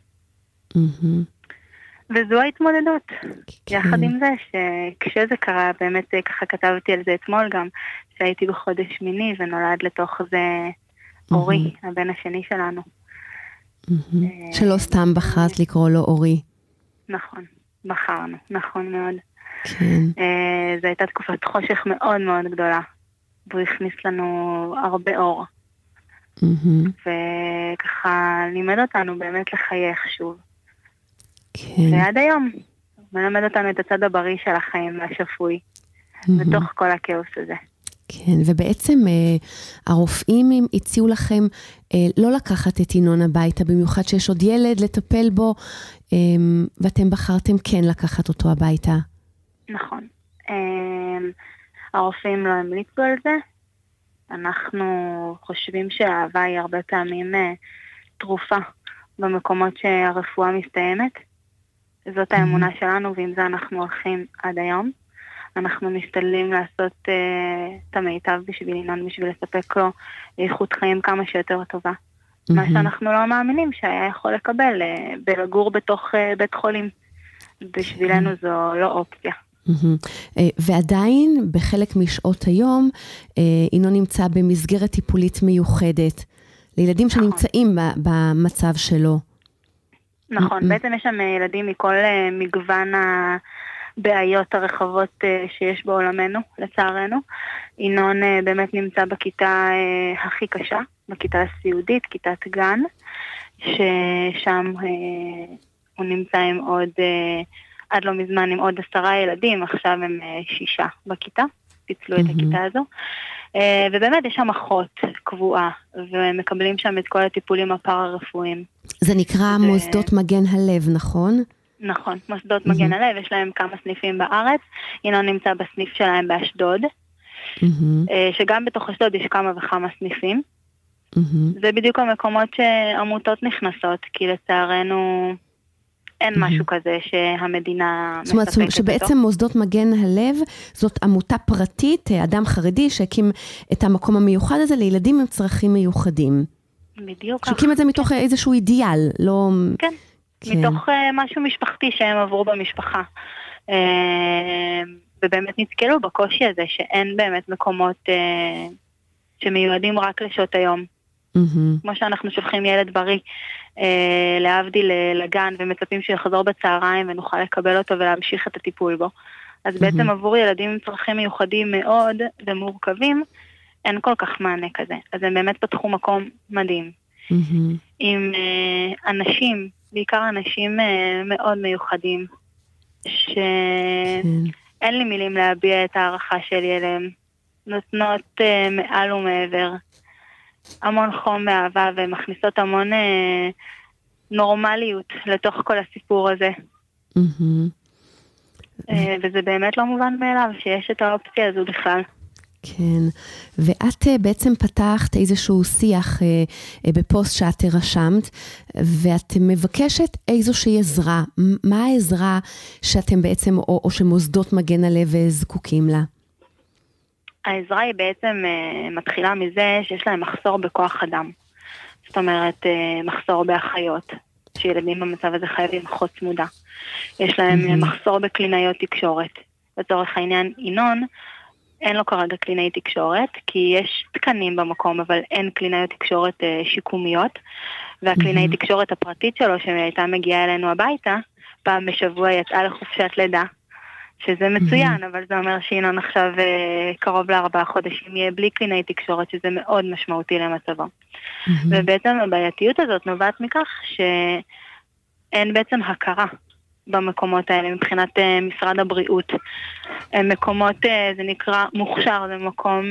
וזו ההתמודדות. יחד עם זה, שכשזה קרה, באמת ככה כתבתי על זה אתמול גם, שהייתי בחודש מיני ונולד לתוך זה אורי, הבן השני שלנו. שלא סתם בחרת לקרוא לו אורי. נכון, בחרנו, נכון מאוד. כן. זו הייתה תקופת חושך מאוד מאוד גדולה. והוא הכניס לנו הרבה אור. Mm-hmm. וככה לימד אותנו באמת לחייך שוב. כן. ועד היום, מלמד אותנו את הצד הבריא של החיים והשפוי, mm-hmm. בתוך כל הכאוס הזה. כן, ובעצם אה, הרופאים הציעו לכם אה, לא לקחת את ינון הביתה, במיוחד שיש עוד ילד לטפל בו, אה, ואתם בחרתם כן לקחת אותו הביתה. נכון. אה, הרופאים לא המליצו על זה. אנחנו חושבים שהאהבה היא הרבה פעמים אה, תרופה במקומות שהרפואה מסתיימת. זאת האמונה שלנו, ועם זה אנחנו הולכים עד היום. אנחנו משתדלים לעשות uh, את המיטב בשביל ינון, בשביל לספק לו איכות חיים כמה שיותר טובה. Mm-hmm. מה שאנחנו לא מאמינים שהיה יכול לקבל uh, בלגור בתוך uh, בית חולים. בשבילנו mm-hmm. זו לא אופציה. Mm-hmm. Uh, ועדיין, בחלק משעות היום, uh, ינון נמצא במסגרת טיפולית מיוחדת, לילדים נכון. שנמצאים ב- במצב שלו. נכון, mm-hmm. בעצם יש שם ילדים מכל uh, מגוון ה... בעיות הרחבות שיש בעולמנו, לצערנו. ינון באמת נמצא בכיתה הכי קשה, בכיתה הסיעודית, כיתת גן, ששם הוא נמצא עם עוד, עד לא מזמן עם עוד עשרה ילדים, עכשיו הם שישה בכיתה, פיצלו את הכיתה הזו. ובאמת יש שם אחות קבועה, ומקבלים שם את כל הטיפולים הפארה-רפואיים. זה נקרא מוסדות מגן הלב, נכון? נכון, מוסדות מגן הלב, יש להם כמה סניפים בארץ, ינון נמצא בסניף שלהם באשדוד, שגם בתוך אשדוד יש כמה וכמה סניפים. זה בדיוק המקומות שעמותות נכנסות, כי לצערנו אין משהו כזה שהמדינה מספקת אותו. זאת אומרת, שבעצם מוסדות מגן הלב, זאת עמותה פרטית, אדם חרדי שהקים את המקום המיוחד הזה לילדים עם צרכים מיוחדים. בדיוק. שהקים את זה מתוך איזשהו אידיאל, לא... כן. כן. מתוך uh, משהו משפחתי שהם עברו במשפחה. Uh, ובאמת נתקלו בקושי הזה שאין באמת מקומות uh, שמיועדים רק לשעות היום. Mm-hmm. כמו שאנחנו שולחים ילד בריא uh, להבדיל לגן ומצפים שיחזור בצהריים ונוכל לקבל אותו ולהמשיך את הטיפול בו. אז mm-hmm. בעצם עבור ילדים עם צרכים מיוחדים מאוד ומורכבים, אין כל כך מענה כזה. אז הם באמת פתחו מקום מדהים. Mm-hmm. עם uh, אנשים, בעיקר אנשים uh, מאוד מיוחדים, שאין לי מילים להביע את הערכה שלי אליהם, נותנות uh, מעל ומעבר, המון חום ואהבה, ומכניסות המון uh, נורמליות לתוך כל הסיפור הזה. Mm-hmm. uh, וזה באמת לא מובן מאליו שיש את האופציה הזו בכלל. כן, ואת בעצם פתחת איזשהו שיח בפוסט שאת רשמת, ואת מבקשת איזושהי עזרה. מה העזרה שאתם בעצם, או, או שמוסדות מגן הלב זקוקים לה? העזרה היא בעצם מתחילה מזה שיש להם מחסור בכוח אדם. זאת אומרת, מחסור באחיות, שילדים במצב הזה חייבים אחות צמודה. יש להם mm-hmm. מחסור בקלינאיות תקשורת. לצורך העניין, ינון, אין לו כרגע קלינאי תקשורת, כי יש תקנים במקום, אבל אין קלינאיות תקשורת אה, שיקומיות, והקלינאי mm-hmm. תקשורת הפרטית שלו, שהייתה מגיעה אלינו הביתה, פעם בשבוע יצאה לחופשת לידה, שזה מצוין, mm-hmm. אבל זה אומר שינון עכשיו אה, קרוב לארבעה חודשים יהיה בלי קלינאי תקשורת, שזה מאוד משמעותי למצבו. Mm-hmm. ובעצם הבעייתיות הזאת נובעת מכך שאין בעצם הכרה במקומות האלה, מבחינת uh, משרד הבריאות. Uh, מקומות, uh, זה נקרא מוכשר, זה מקום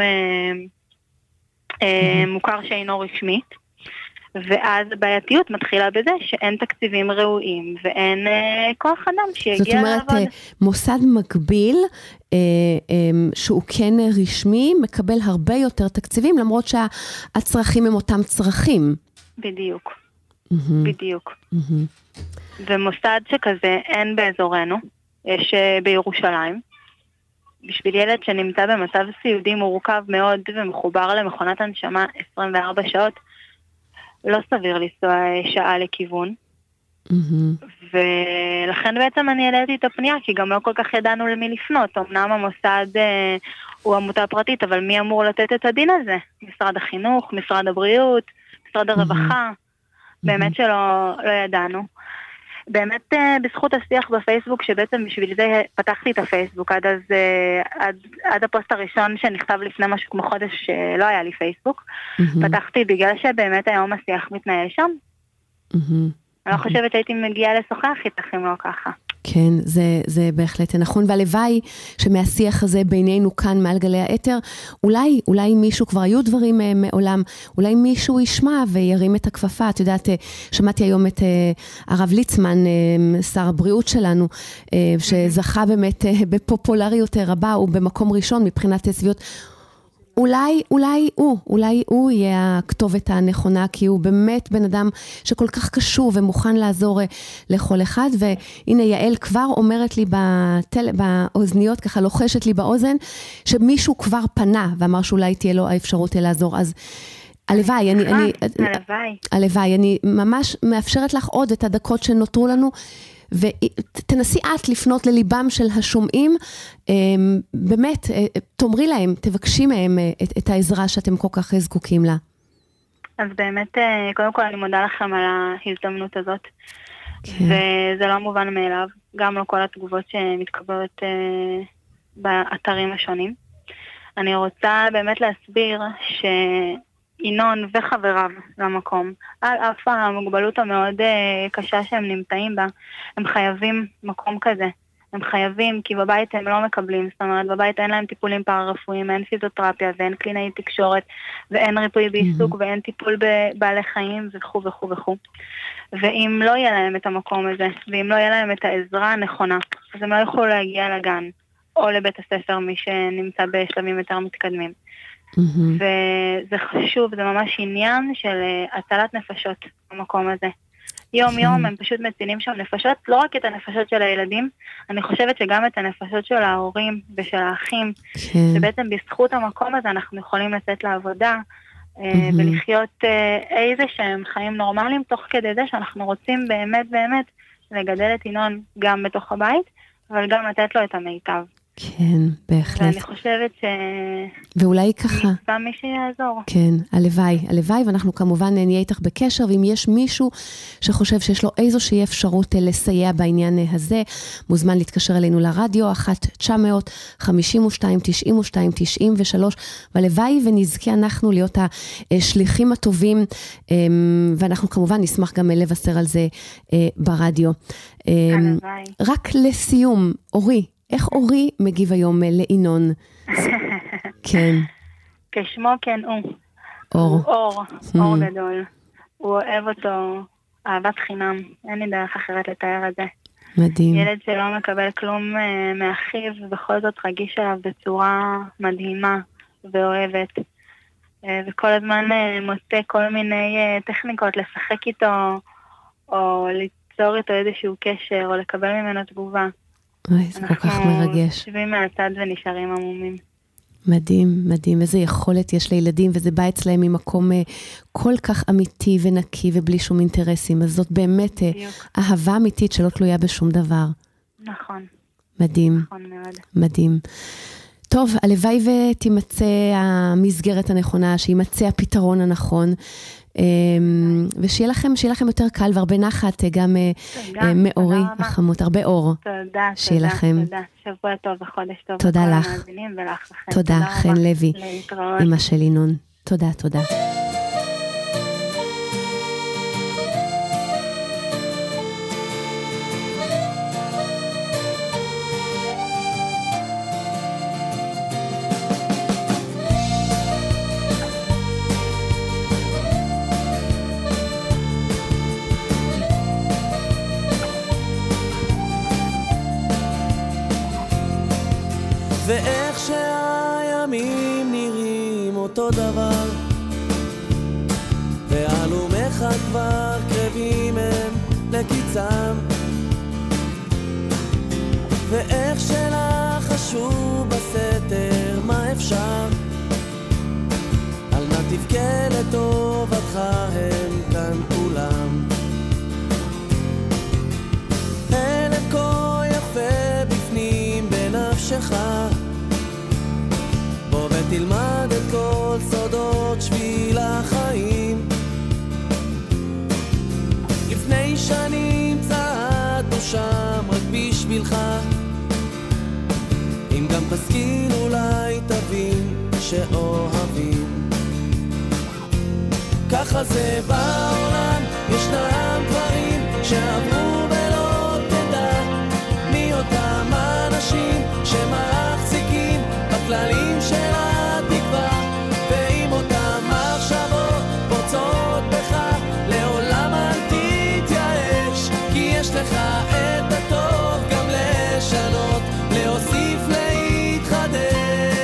uh, uh, מוכר שאינו רשמית, ואז הבעייתיות מתחילה בזה שאין תקציבים ראויים, ואין uh, כוח אדם שיגיע לעבוד. זאת אומרת, uh, מוסד מקביל, uh, um, שהוא כן רשמי, מקבל הרבה יותר תקציבים, למרות שהצרכים הם אותם צרכים. בדיוק. Mm-hmm. בדיוק. Mm-hmm. ומוסד שכזה אין באזורנו, יש בירושלים. בשביל ילד שנמצא במצב סיעודי מורכב מאוד ומחובר למכונת הנשמה עשרים וארבע שעות, לא סביר לנסוע שעה לכיוון. Mm-hmm. ולכן בעצם אני העליתי את הפנייה, כי גם לא כל כך ידענו למי לפנות. אמנם המוסד אה, הוא עמותה פרטית, אבל מי אמור לתת את הדין הזה? משרד החינוך, משרד הבריאות, משרד הרווחה. Mm-hmm. באמת שלא לא ידענו. באמת בזכות השיח בפייסבוק, שבעצם בשביל זה פתחתי את הפייסבוק, עד אז, עד, עד הפוסט הראשון שנכתב לפני משהו כמו חודש שלא היה לי פייסבוק, mm-hmm. פתחתי בגלל שבאמת היום השיח מתנהל שם. Mm-hmm. אני לא חושבת שהייתי מגיעה לשוחח איתך אם לא ככה. כן, זה, זה בהחלט נכון, והלוואי שמהשיח הזה בינינו כאן מעל גלי האתר, אולי, אולי מישהו, כבר היו דברים מעולם, אולי מישהו ישמע וירים את הכפפה. את יודעת, שמעתי היום את הרב ליצמן, שר הבריאות שלנו, שזכה באמת בפופולריות רבה, הוא במקום ראשון מבחינת סביבות, אולי, אולי הוא, אולי הוא יהיה הכתובת הנכונה, כי הוא באמת בן אדם שכל כך קשור ומוכן לעזור לכל אחד, והנה יעל כבר אומרת לי בטל, באוזניות, ככה לוחשת לי באוזן, שמישהו כבר פנה ואמר שאולי תהיה לו האפשרות לעזור, אז הלוואי, אני, אני, הלוואי. הלוואי, אני ממש מאפשרת לך עוד את הדקות שנותרו לנו, ותנסי את לפנות לליבם של השומעים, באמת, תאמרי להם, תבקשי מהם את, את העזרה שאתם כל כך זקוקים לה. אז באמת, קודם כל אני מודה לכם על ההזדמנות הזאת, כן. וזה לא מובן מאליו, גם לא כל התגובות שמתקבלות באתרים השונים. אני רוצה באמת להסביר ש... אינון וחבריו למקום, על אף המוגבלות המאוד קשה שהם נמצאים בה, הם חייבים מקום כזה. הם חייבים, כי בבית הם לא מקבלים, זאת אומרת, בבית אין להם טיפולים פארה-רפואיים, אין פיזיותרפיה ואין קלינאי תקשורת, ואין ריפוי בעיסוק, ואין טיפול בבעלי חיים וכו' וכו' וכו'. ואם לא יהיה להם את המקום הזה, ואם לא יהיה להם את העזרה הנכונה, אז הם לא יוכלו להגיע לגן, או לבית הספר, מי שנמצא בשלבים יותר מתקדמים. וזה חשוב, זה ממש עניין של הצלת נפשות במקום הזה. יום יום הם פשוט מצילים שם נפשות, לא רק את הנפשות של הילדים, אני חושבת שגם את הנפשות של ההורים ושל האחים, שבעצם בזכות המקום הזה אנחנו יכולים לצאת לעבודה ולחיות איזה שהם חיים נורמליים, תוך כדי זה שאנחנו רוצים באמת באמת לגדל את אינון גם בתוך הבית, אבל גם לתת לו את המיטב. כן, בהחלט. ואני חושבת ש... ואולי ככה. נמצא מי שיעזור. כן, הלוואי, הלוואי, ואנחנו כמובן נהיה איתך בקשר, ואם יש מישהו שחושב שיש לו איזושהי אפשרות לסייע בעניין הזה, מוזמן להתקשר אלינו לרדיו, אחת תשע מאות חמישים ושתיים תשעים ושתיים תשעים ושלוש, והלוואי ונזכה אנחנו להיות השליחים הטובים, ואנחנו כמובן נשמח גם לבשר על זה ברדיו. הלוואי. רק לסיום, אורי, איך אורי מגיב היום לאינון? כן. כשמו כן הוא. אור. הוא אור, אור גדול. הוא אוהב אותו אהבת חינם. אין לי דרך אחרת לתאר את זה. מדהים. ילד שלא מקבל כלום מאחיו, ובכל זאת רגיש עליו בצורה מדהימה ואוהבת. וכל הזמן מוצא כל מיני טכניקות לשחק איתו, או ליצור איתו איזשהו קשר, או לקבל ממנו תגובה. אוי, זה כל כך מרגש. אנחנו שבים מהצד ונשארים עמומים. מדהים, מדהים. איזה יכולת יש לילדים, וזה בא אצלהם ממקום כל כך אמיתי ונקי, ובלי שום אינטרסים. אז זאת באמת אהבה אמיתית שלא תלויה בשום דבר. נכון. מדהים. נכון מאוד. מדהים. טוב, הלוואי ותימצא המסגרת הנכונה, שימצא הפתרון הנכון, ושיהיה לכם, שיהיה לכם יותר קל והרבה נחת, גם מאורי החמות, הרבה אור. תודה, שיהיה לכם. תודה. שבוע טוב וחודש טוב. תודה לך. ולך לכם. תודה, חן לוי, אמא של אינון. תודה, תודה. ואיך שהימים נראים אותו דבר, והלומך כבר קרבים הם לקיצם, ואיך שלחשו בסתר מה אפשר, על מה תבכה לטובתך הם כאן כולם. הלב כה יפה בפנים בנפשך, בוא ותלמד את כל סודות שביל החיים. לפני שנים צעד בשבילך. אם גם תשכיל אולי תבין שאוהבים. ככה זה בעולם, ישנם דברים שעברו ולא תדע מי אותם אנשים שמחזיקים בכללים של התקווה. ועם אותם מחשבות פוצעות בך, לעולם אל תתייאש, כי יש לך את הטוב גם לשנות, להוסיף, להתחדש.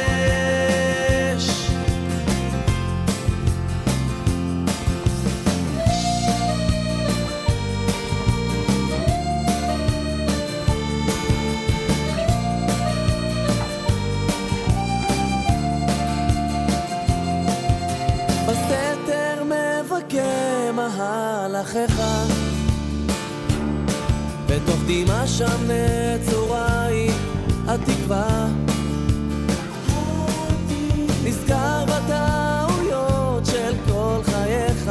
בסתר מבכה מהלכך, בתוך דמעה שם נצורה היא התקווה. נזכר בטעויות של כל חייך,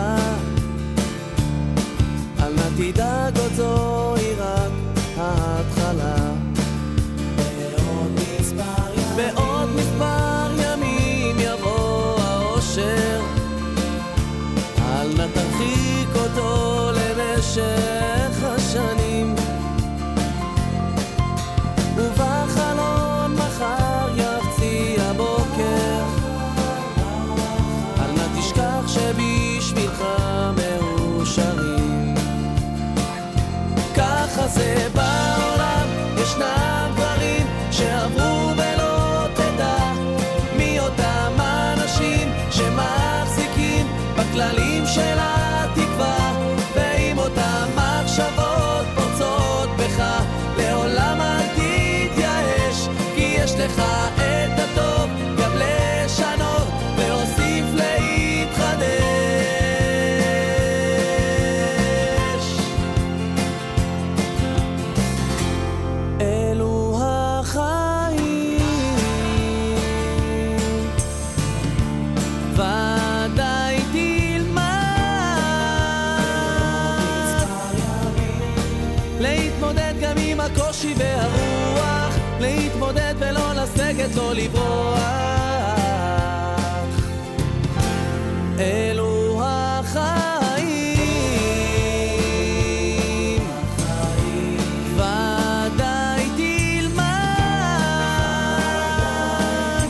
אל נא תדאג, עוד זוהי רק ההתחלה. בעוד מספר ימים, בעוד מספר ימים יבוא האושר, אל נא תרחיק אותו למשך השנים. ובחלון מחר יפציע הבוקר, אל נא תשכח שבשבילך מאושרים. ככה זה בעולם, ישנם דברים שעברו ולא תדע מי אותם אנשים שמחזיקים בכללים של התקווה. ועם אותם מחשבות פורצות בך, לעולם אל תתייאש, כי יש לך את הטוב גם לשנות, להוסיף, להתחדש. אלו החיים, ודאי תלמד להתמודד גם עם הקושי והרוח, להתמודד ולא לסגת, לא לברוח. אלו החיים, ודאי תלמד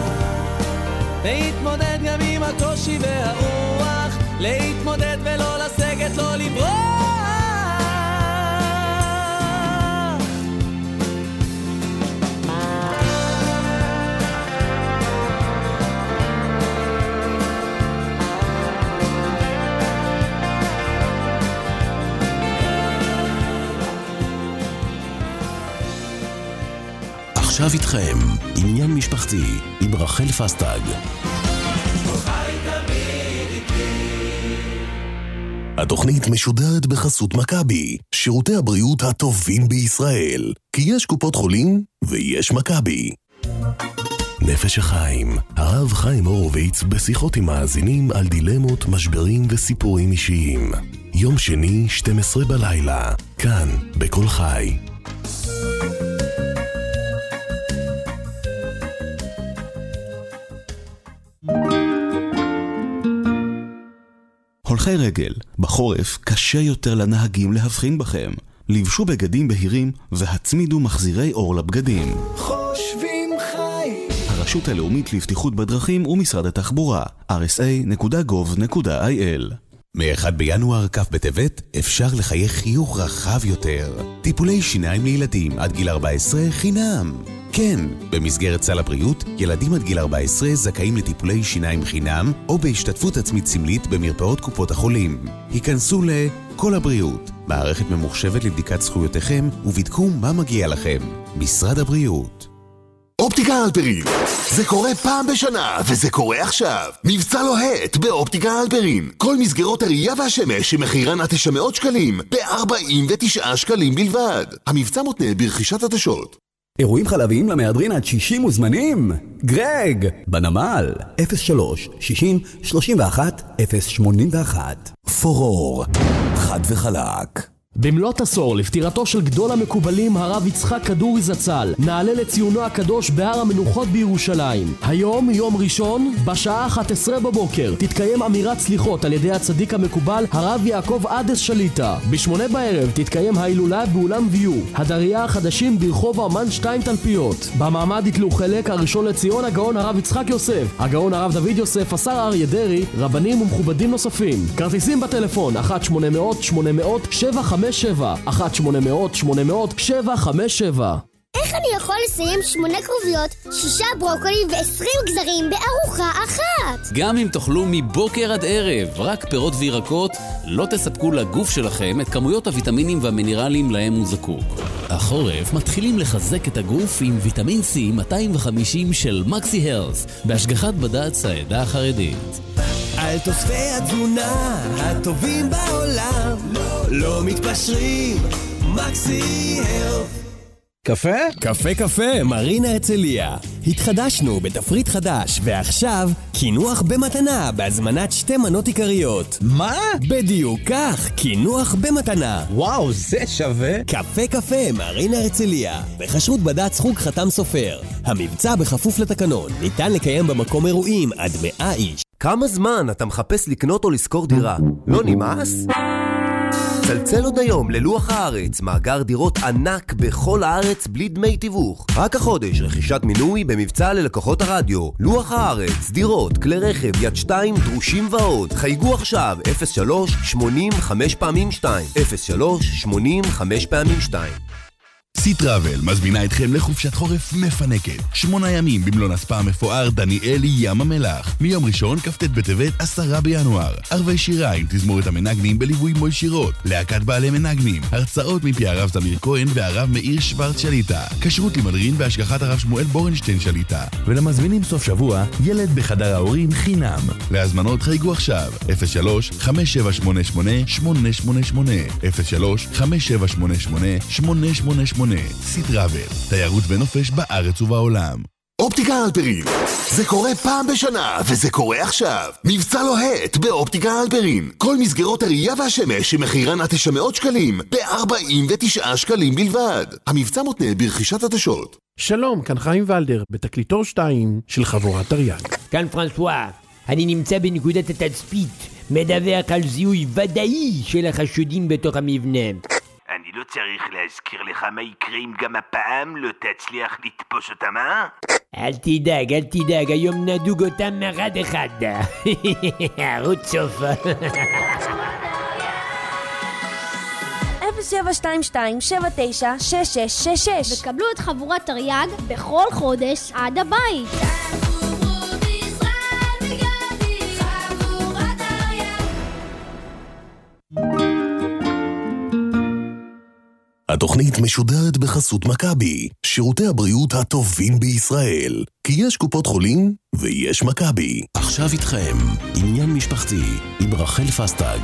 להתמודד גם עם הקושי והרוח, להתמודד ולא לסגת, לא לברוח. עכשיו איתכם, עניין משפחתי עם רחל פסטג. התוכנית משודרת בחסות מכבי, שירותי הבריאות הטובים בישראל, כי יש קופות חולים ויש מכבי. נפש החיים, הרב חיים הורוביץ בשיחות עם מאזינים על דילמות, משברים וסיפורים אישיים. יום שני, שתים עשרה בלילה, כאן, בכל חי. הולכי רגל, בחורף קשה יותר לנהגים להבחין בכם. לבשו בגדים בהירים והצמידו מחזירי אור לבגדים. חושבים חיים. הרשות הלאומית לבטיחות בדרכים ומשרד התחבורה, אר אס איי נקודה גוב נקודה איי אל. מאחד בינואר כף בטבת אפשר לחייך חיוך רחב יותר. טיפולי שיניים לילדים עד גיל ארבע עשרה חינם. כן, במסגרת סל הבריאות, ילדים עד גיל ארבע עשרה זכאים לטיפולי שיניים חינם או בהשתתפות עצמית סמלית במרפאות קופות החולים. היכנסו לכל הבריאות, מערכת ממוחשבת לבדיקת זכויותיכם ובדקו מה מגיע לכם. משרד הבריאות. אופטיקה הלפרין, זה קורה פעם בשנה, וזה קורה עכשיו. מבצע לוהט באופטיקה הלפרין. כל מסגרות הראייה והשמש שמחירן עד תשע מאות שקלים, ב-ארבעים ותשעה שקלים בלבד. המבצע מותנה ברכישת עטשות. אירועים חלביים למהדרין עד שישים מוזמנים? גרג, בנמל, אפס שלוש שישים שלושים ואחת אפס שמונים ואחת. פורור, חד וחלק. במלאת עשור לפטירתו של גדול המקובלים הרב יצחק כדורי זצ"ל, נעלה לציונו הקדוש בהר המנוחות בירושלים. היום, יום ראשון, בשעה אחת עשרה בבוקר, תתקיים אמירת סליחות על ידי הצדיק המקובל הרב יעקב עדס שליטה. בשמונה בערב תתקיים ההילולה באולם ויו, הדריה החדשים ברחוב האמן שתיים תלפיות. במעמד יתלו חלק הראשון לציון הגאון הרב יצחק יוסף, הגאון הרב דוד יוסף, השר אריה דרעי, רבנים ומכובדים נוספים. כרטיסים בטלפון אחת שמונה מאות שמונה מאות שבע חמש שבע, אחת שמונה מאות שמונה מאות שבע חמש שבע. איך אני יכול לסיים שמונה כרוביות, שישה ברוקולי ועשרים גזרים בארוחה אחת? גם אם תאכלו מבוקר עד ערב רק פירות וירקות, לא תספקו לגוף שלכם את כמויות הוויטמינים והמינרלים להם הוא זקוק. החורף מתחילים לחזק את הגוף עם ויטמין C מאתיים וחמישים של מקסי הלס, בהשגחת בד"ץ העדה החרדית. על תוספי התזונה הטובים בעולם, לא, לא מתפשרים, מקסי הלס. קפה? קפה קפה, מרינה הרצליה. התחדשנו בתפריט חדש, ועכשיו קינוח במתנה בהזמנת שתי מנות עיקריות. מה? בדיוק כך, קינוח במתנה. וואו, זה שווה. קפה קפה, מרינה הרצליה. בחשרות בד"ץ חוג חתם סופר. המבצע בכפוף לתקנון, ניתן לקיים במקום אירועים עד מאה איש. כמה זמן אתה מחפש לקנות או לשכור דירה? לא נמאס? צלצל עוד היום ללוח הארץ, מאגר דירות ענק בכל הארץ בלי דמי תיווך. רק החודש רכישת מינוי במבצע ללקוחות הרדיו. לוח הארץ, דירות, כלי רכב, יד שתיים, דרושים ועוד. חייגו עכשיו אפס שלוש שמונים חמש פעמים שתיים, אפס שלוש שמונים חמש פעמים שתיים. סי-טראבל מזמינה אתכם לחופשת חורף מפנקת. שמונה ימים במלון הספא המפואר דניאלי ים המלח. מיום ראשון כ"ט בטבת עשרה בינואר. ערבי שירה עם תזמורת המנגנים בליווי מוי שירות. להקת בעלי מנגנים. הרצאות מפי הרב זמיר כהן והרב מאיר שוורץ שליטה. כשרות למדרין בהשגחת הרב שמואל בורנשטיין שליטה. ולמזמינים סוף שבוע ילד בחדר ההורים חינם. להזמנות חייגו עכשיו אפס שלוש חמש שבע שמונה שמונה שמונה שמונה שמונה, אפס שלוש חמש שבע שמונה שמונה שמונה שמונה שמונה. סי-טראבל, תיירות ונופש בארץ ובעולם. אופטיקה הלפרין, זה קורה פעם בשנה, וזה קורה עכשיו. מבצע לוהט באופטיקה הלפרין. כל מסגרות הראייה והשמש שמחירן עד תשע מאות שקלים, ב-ארבעים ותשעה שקלים בלבד. המבצע מותנה ברכישת עטשות. שלום, כאן חיים ולדר, בתקליטור שתיים של חבורת תרי"ג. כאן פרנסואה, אני נמצא בנקודת התצפית, מדווח על זיהוי ודאי של החשודים בתוך המבנה. אני לא צריך להזכיר לך מה יקרה אם גם הפעם לא תצליח לתפוס אותם, אה? אל תדאג, אל תדאג, היום נדוג אותם מרד אחד. רות סוף. אפס שבע שתיים שתיים שבע תשע שש שש שש שש וקבלו את חבורת תרי"ג בכל חודש עד הבית. התוכנית משודרת בחסות מכבי, שירותי הבריאות הטובים בישראל. כי יש קופות חולים ויש מכבי. עכשיו איתכם, עניין משפחתי עם רחל פסטג.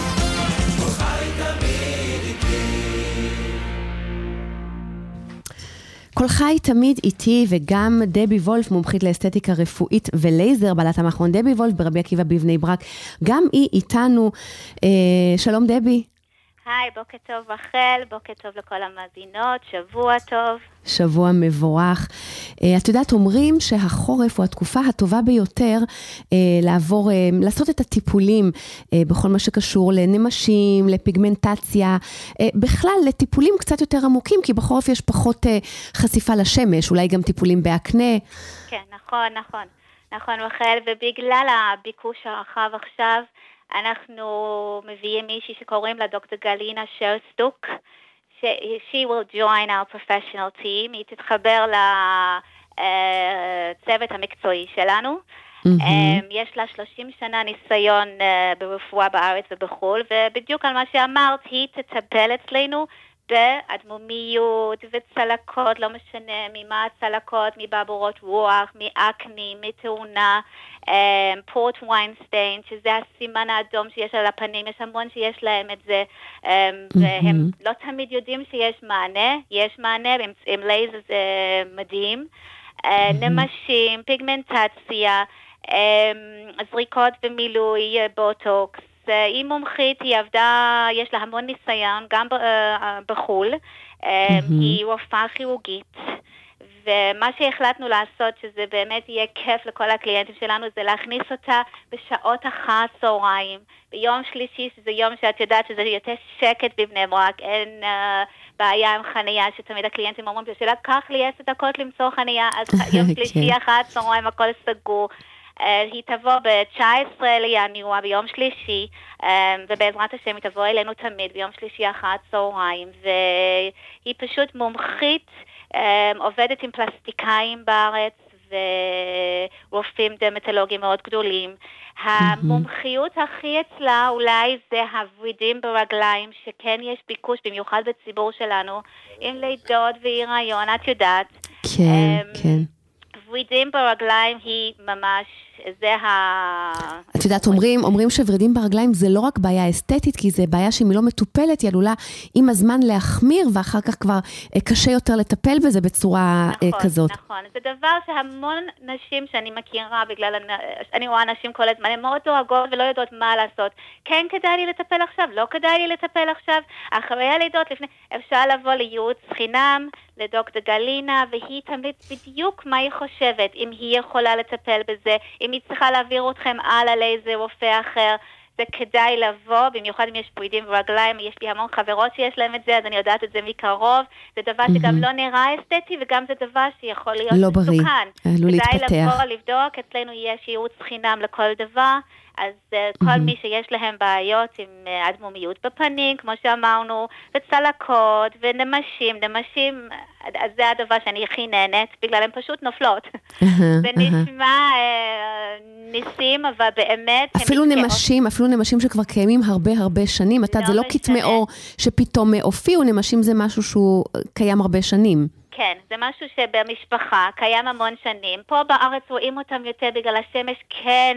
כל חי תמיד איתי, וגם דבי וולף, מומחית לאסתטיקה רפואית ולייזר, בעלת המכון דבי וולף ברבי עקיבא בבני ברק, גם היא איתנו. אה, שלום דבי. היי, בוקר טוב רחל, בוקר טוב לכל המאזינות, שבוע טוב. שבוע מבורך. את יודעת, אומרים שהחורף הוא התקופה הטובה ביותר לעבור, לעשות את הטיפולים בכל מה שקשור לנמשים, לפיגמנטציה, בכלל לטיפולים קצת יותר עמוקים, כי בחורף יש פחות חשיפה לשמש, אולי גם טיפולים באקנה. כן, נכון, נכון. נכון רחל, ובגלל הביקוש הרחב עכשיו, אנחנו מביאים מישהי שקוראים לה דוקטור גלינה שרסטוק, she will join our professional team, היא תתחבר לצוות המקצועי שלנו. יש לה שלושים שנה ניסיון ברפואה בארץ ובחול, ובדיוק על מה שאמרת, היא תטפל אצלנו באדמומיות וצלקות, לא משנה ממה הצלקות, מבעבורות רוח, מאקני, מתאונה, פורט ויינסטיין, שזה הסימן האדום שיש על הפנים, יש המון שיש להם את זה, והם לא תמיד יודעים שיש מענה, יש מענה, עם לייזר זה מדהים, נמשים, פיגמנטציה, זריקות במילוי, בוטוקס, היא מומחית, היא עבדה, יש לה המון ניסיון, גם בחול, היא רופאה כירורגית, ומה שהחלטנו לעשות, שזה באמת יהיה כיף לכל הקליינטים שלנו, זה להכניס אותה בשעות אחר הצהריים, ביום שלישי, שזה יום שאת יודעת שזה יותר שקט בבני ברק, אין uh, בעיה עם חנייה, שתמיד הקליינטים אומרים, שלקח לי עשר דקות למצוא חנייה, אז יום שלישי אחר הצהריים הכל סגור. Uh, היא תבוא ב-תשעה עשר לינואר ביום שלישי, uh, ובעזרת השם היא תבוא אלינו תמיד ביום שלישי אחר הצהריים, והיא פשוט מומחית, um, עובדת עם פלסטיקאים בארץ, ורופאים דרמטולוגיים מאוד גדולים. המומחיות הכי אצלה אולי זה הוורידים ברגליים, שכן יש ביקוש במיוחד בציבור שלנו, עם לידות והיריון, את יודעת. כן, כן. ורידים ברגליים היא ממש, זה ה... את יודעת, אומרים, אומרים שוורידים ברגליים זה לא רק בעיה אסתטית, כי זה בעיה שאם היא לא מטופלת, היא עלולה עם הזמן להחמיר, ואחר כך כבר קשה יותר לטפל בזה בצורה נכון, כזאת. נכון, זה דבר שהמון נשים שאני מכירה, בגלל, אני רואה נשים כל הזמן, הן מאוד דואגות ולא יודעות מה לעשות. כן כדאי לי לטפל עכשיו, לא כדאי לי לטפל עכשיו, אחרי הלידות, לפני, אפשר לבוא לייעוץ חינם, לדוקטור גלינה, והיא תמיד בדיוק מה היא חושבת, אם היא יכולה לטפל בזה, אם היא צריכה להעביר אתכם הלאה לאיזה רופא אחר, זה כדאי לבוא, במיוחד אם יש פרידים ברגליים, יש לי המון חברות שיש להם את זה, אז אני יודעת את זה מקרוב, זה דבר שגם לא נראה אסתטי, וגם זה דבר שיכול להיות לא בריא, עלול כדאי להתפתח. לבוא, לבדוק, אצלנו יש ייעוץ חינם לכל דבר, אז uh, כל מי שיש להם בעיות עם uh, אדמומיות בפנים, כמו שאמרנו, וצלקות ונמשים, נמשים, אז זה הדבר שאני הכי נהנית, בגלל הן פשוט נופלות. זה נשמע uh, ניסים, אבל באמת... אפילו נמשים, אפילו נמשים שכבר קיימים הרבה הרבה שנים, אתה, זה לא כתמי אור שפתאום הופיעו, נמשים זה משהו שהוא קיים הרבה שנים. כן, זה משהו שבמשפחה קיים המון שנים. פה בארץ רואים אותם יותר בגלל השמש, כן...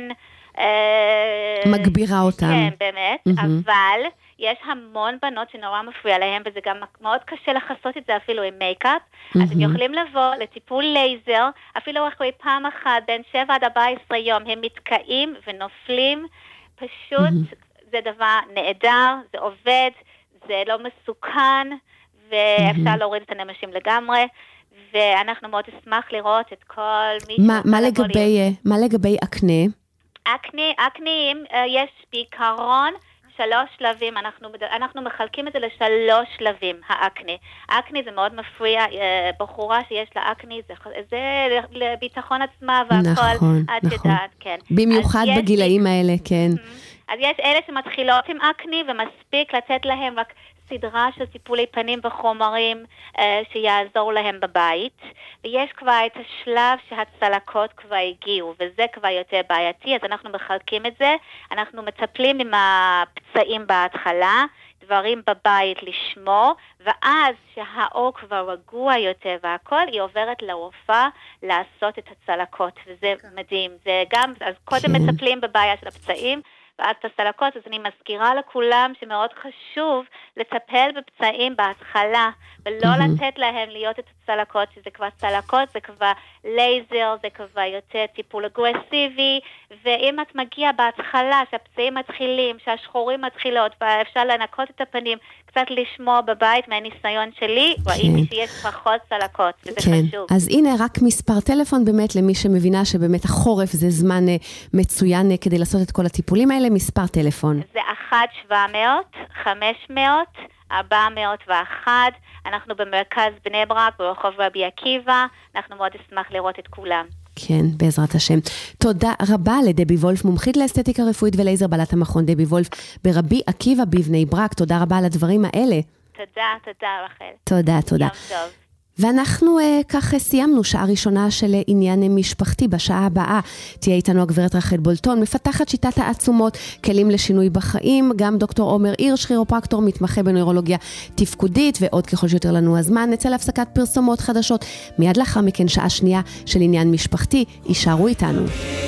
מגבירה אותם. כן, באמת, mm-hmm. אבל יש המון בנות שנורא מפריע להם, וזה גם מאוד קשה לחסות את זה אפילו עם מייקאפ, mm-hmm. אז הם יכולים לבוא לטיפול לייזר, אפילו אחרי פעם אחת, בין שבע עד ארבע עשרה יום, הם מתקעים ונופלים, פשוט mm-hmm. זה דבר נהדר, זה עובד, זה לא מסוכן, ואפשר mm-hmm. להוריד את הנמשים לגמרי, ואנחנו מאוד אשמח לראות את כל מי... מה, מה לגבי, מה לגבי אקנה? אקני, אקניים, יש בעיקרון שלוש שלבים, אנחנו, אנחנו מחלקים את זה לשלוש שלבים, האקני. אקני זה מאוד מפריע, בחורה שיש לה אקני, זה, זה לביטחון עצמה והכל, נכון, את נכון. יודעת, כן. במיוחד בגילאים האלה, כן. אז יש אלה שמתחילות עם אקני, ומספיק לתת להם רק סדרה של טיפולי פנים וחומרים אה, שיעזור להם בבית, ויש כבר את השלב שהצלקות כבר הגיעו, וזה כבר יותר בעייתי, אז אנחנו מחלקים את זה, אנחנו מטפלים עם הפצעים בהתחלה, דברים בבית לשמור, ואז שהאור כבר רגוע יותר והכל, היא עוברת לרופאה לעשות את הצלקות, וזה מדהים. זה גם, אז קודם מטפלים בבעיה של הפצעים, ואז את הסלקות, אז אני מזכירה לכולם שמאוד חשוב לטפל בפצעים בהתחלה, ולא mm-hmm. לתת להם להיות את הצלקות, שזה כבר צלקות, זה כבר לייזר, זה כבר יותר טיפול אגרסיבי, ואם את מגיעה בהתחלה, שהפצעים מתחילים, שהשחורים מתחילות, ואפשר לנקות את הפנים, קצת לשמוע בבית מהניסיון שלי, כן. ראיתי שיש פחות צלקות, וזה כן. חשוב. אז הנה רק מספר טלפון באמת למי שמבינה שבאמת החורף זה זמן מצוין כדי לעשות את כל הטיפולים האלה, מספר טלפון. זה אחת שבע מאות, חמש מאות, ארבע מאות ואחת, אנחנו במרכז בני ברק, ברחוב רבי עקיבא, אנחנו מאוד אשמח לראות את כולם. כן, בעזרת השם. תודה רבה לדבי וולף, מומחית לאסתטיקה רפואית ולייזר, בעלת המכון דבי וולף ברבי עקיבא בבני ברק. תודה רבה על הדברים האלה. תודה, תודה רחל. תודה, תודה. יום טוב. ואנחנו אה, כך סיימנו שעה ראשונה של עניין משפחתי. בשעה הבאה תהיה איתנו הגברת רחל בולטון, מפתחת שיטת העצומות, כלים לשינוי בחיים, גם דוקטור עומר הירש, כירופרקטור, מתמחה בנוירולוגיה תפקודית, ועוד ככל שיותר לנו הזמן, נצא להפסקת פרסומות חדשות. מיד לאחר מכן שעה שנייה של עניין משפחתי, יישארו איתנו.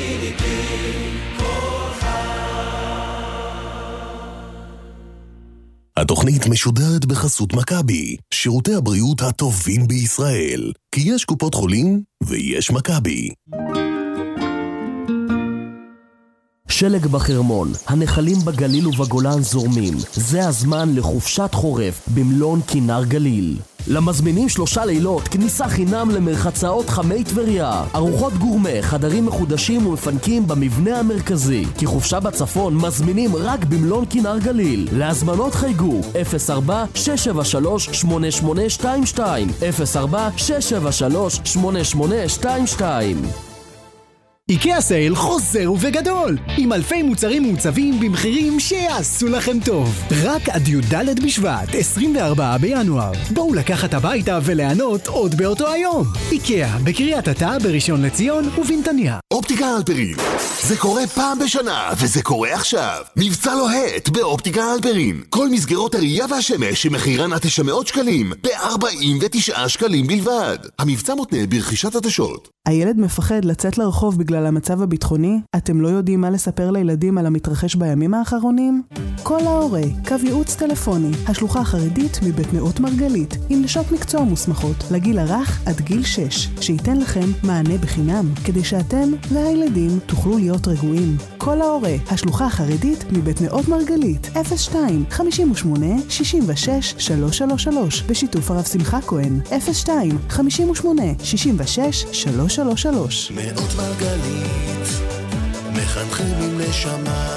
התוכנית משודרת בחסות מכבי, שירותי הבריאות הטובים בישראל, כי יש קופות חולים ויש מכבי. השלג בחרמון, הנחלים בגליל ובגולן זורמים. זה הזמן לחופשת חורף במלון כינר גליל. למזמינים שלושה לילות, כניסה חינם למרחצאות חמי טבריה, ארוחות גורמה, חדרים מחודשים ומפנקים במבנה המרכזי. כי חופשה בצפון מזמינים רק במלון כינר גליל. להזמנות חייגו אפס ארבע שש שבע שלוש שמונה שמונה שתיים שתיים אפס ארבע שש שבע שלוש שמונה שמונה שתיים שתיים. איקאה סייל חוזר ובגדול, עם אלפי מוצרים מעוצבים במחירים שיעשו לכם טוב. רק עד י"ד בשבט, עשרים וארבעה בינואר. בואו לקחת הביתה ולענות עוד באותו היום. איקאה, בקריית אתא, בראשון לציון ובנתניה. אופטיקה הלפרין, זה קורה פעם בשנה, וזה קורה עכשיו. מבצע לוהט באופטיקה הלפרין. כל מסגרות הראייה והשמש שמחירן עד תשע מאות שקלים, ב-ארבעים ותשעה שקלים בלבד. המבצע מותנה ברכישת עדשות. הילד מפחד לצאת לרחוב בגלל המצב הביטחוני? אתם לא יודעים מה לספר לילדים על המתרחש בימים האחרונים? כל ההורה, קו ייעוץ טלפוני, השלוחה החרדית מבית נאות מרגלית, עם נשות מקצוע מוסמכות, לגיל הרך עד גיל שש, שייתן לכם מענה בחינם, כדי שאתם והילדים תוכלו להיות רגועים. כל ההורה, השלוחה החרדית מבית נאות מרגלית, אפס שתיים חמש שמונה שש שש שלוש שלוש שלוש, בשיתוף הרב שמחה כהן, אפס שתיים חמש שמונה שש שש שלוש שלוש שלוש. נאות מרגלית, מחנכים עם נשמה.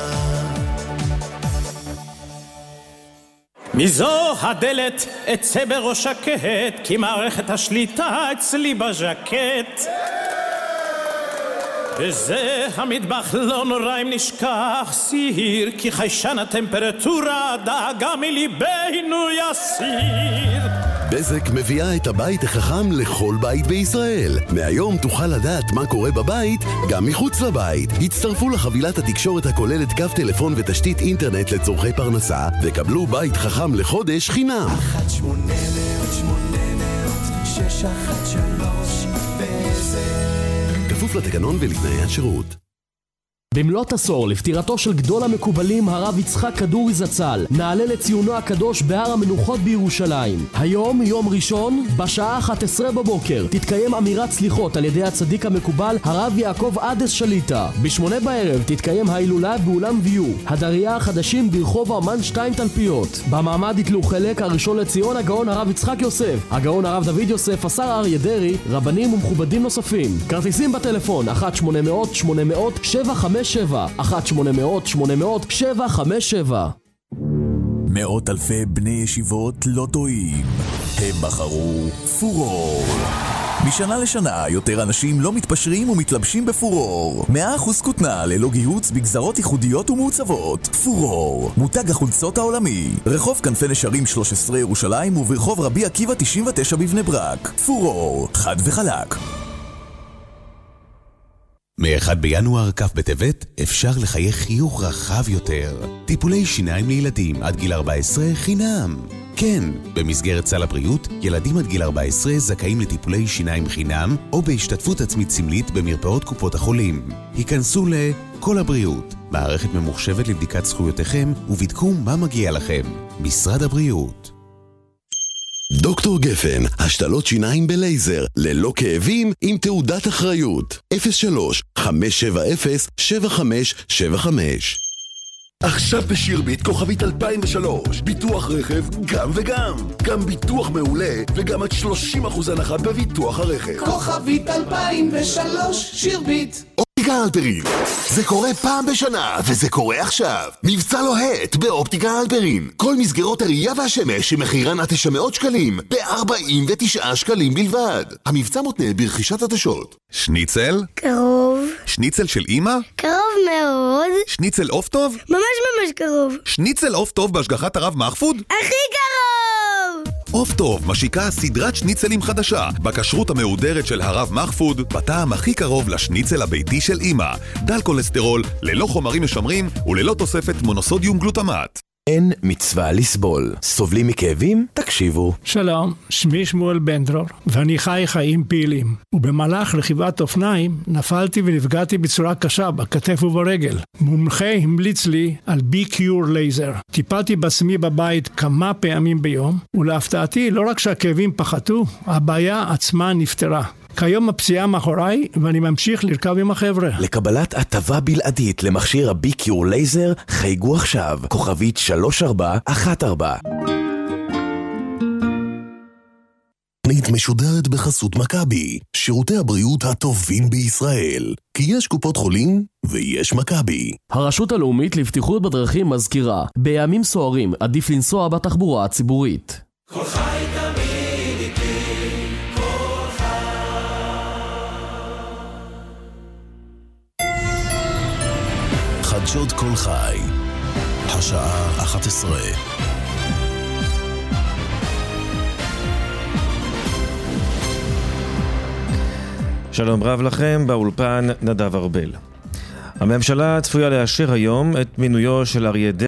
מזו הדלת אצא בראש שקט, כי מערכת השליטה אצלי בז'קט. וזה המטבח לא נורא אם נשכח סיר, כי חיישן הטמפרטורה דאגה מליבנו יסיר. בזק מביאה את הבית החכם לכל בית בישראל. מהיום תוכל לדעת מה קורה בבית גם מחוץ לבית. הצטרפו לחבילת התקשורת הכוללת קו טלפון ותשתית אינטרנט לצורכי פרנסה, וקבלו בית חכם לחודש חינם. אחת שמונה מאות שמונה מאות שש אחת שלוש בזק. כפוף לתקנון ולתנאי השירות. במלאת עשור לפטירתו של גדול המקובלים הרב יצחק כדורי זצ"ל, נעלה לציונו הקדוש בהר המנוחות בירושלים. היום, יום ראשון, בשעה אחת עשרה בבוקר, תתקיים אמירת סליחות על ידי הצדיק המקובל הרב יעקב עדס שליטה. בשמונה בערב תתקיים ההילולה באולם ויו, הדריה החדשים ברחוב האמן שתיים תלפיות. במעמד יתלו חלק הראשון לציון הגאון הרב יצחק יוסף, הגאון הרב דוד יוסף, השר אריה דרעי, רבנים ומכובדים נוספים. כרטיסים בטלפון אחת שמונה מאות שמונה מאות שבע חמש שבע אחת שמונה מאות שמונה מאות שבע חמש שבע. מאות אלפי בני ישיבות לא טועים, הם בחרו פורור. משנה לשנה יותר אנשים לא מתפשרים ומתלבשים בפורור. מאה אחוז כותנה ללא גיהוץ בגזרות ייחודיות ומעוצבות. פורור, מותג החולצות העולמי. רחוב כנפי נשרים שלוש עשרה ירושלים וברחוב רבי עקיבא תשעים ותשע בבני ברק. פורור, חד וחלק. מ-אחד בינואר כ' בטבת אפשר לחייך חיוך רחב יותר. טיפולי שיניים לילדים עד גיל ארבע עשרה חינם. כן, במסגרת סל הבריאות, ילדים עד גיל ארבע עשרה זכאים לטיפולי שיניים חינם או בהשתתפות עצמית סמלית במרפאות קופות החולים. היכנסו לכל הבריאות, מערכת ממוחשבת לבדיקת זכויותיכם ובדקו מה מגיע לכם. משרד הבריאות. דוקטור גפן, השתלות שיניים בלייזר, ללא כאבים, עם תעודת אחריות. אפס שלוש חמש שבע אפס שבע חמש שבע חמש. עכשיו בשירביט כוכבית אלפיים ושלוש, ביטוח רכב גם וגם. גם ביטוח מעולה וגם עד שלושים אחוז הנחה בביטוח הרכב. כוכבית אלפיים ושלוש, שירביט. אופטיקה הלפרין, זה קורה פעם בשנה, וזה קורה עכשיו. מבצע לוהט באופטיקה הלפרין. כל מסגרות הראייה והשמש שמחירן עד תשע מאות שקלים, ב-ארבעים ותשעה שקלים בלבד. המבצע מותנה ברכישת עדשות. שניצל? קרוב. שניצל של אמא? קרוב מאוד. שניצל עוף טוב? ממש ממש קרוב. שניצל עוף טוב בהשגחת הרב מחפוד? הכי קרוב! עוף טוב משיקה סדרת שניצלים חדשה בכשרות המהודרת של הרב מחפוד, בטעם הכי קרוב לשניצל הביתי של אמא, דל כולסטרול, ללא חומרים משמרים וללא תוספת מונוסודיום גלוטמט. אין מצווה לסבול. סובלים מכאבים? תקשיבו. שלום, שמי שמואל בן דרור, ואני חי חיים פעילים. ובמהלך רכיבת אופניים נפלתי ונפגעתי בצורה קשה בכתף וברגל. מומחה המליץ לי על בי-קיור לייזר. טיפלתי בעצמי בבית כמה פעמים ביום, ולהפתעתי לא רק שהכאבים פחתו, הבעיה עצמה נפתרה. כיום הפציעה מאחוריי ואני ממשיך לרכב עם החבר'ה. לקבלת הטבה בלעדית למכשיר הבי-קיור לייזר, חייגו עכשיו, כוכבית שלוש ארבע אחת ארבע. תוכנית משודרת בחסות מכבי, שירותי הבריאות הטובים בישראל. כי יש קופות חולים ויש מכבי. הרשות הלאומית לבטיחות בדרכים מזכירה, בימים סוערים עדיף לנסוע בתחבורה הציבורית. כל חי תמיד איתי, כל חי. חדשות כל חי, השעה אחת עשרה. שלום רב לכם, באולפן נדב ארבל. הממשלה צפויה לאשר היום את מינויו של אריה דרעי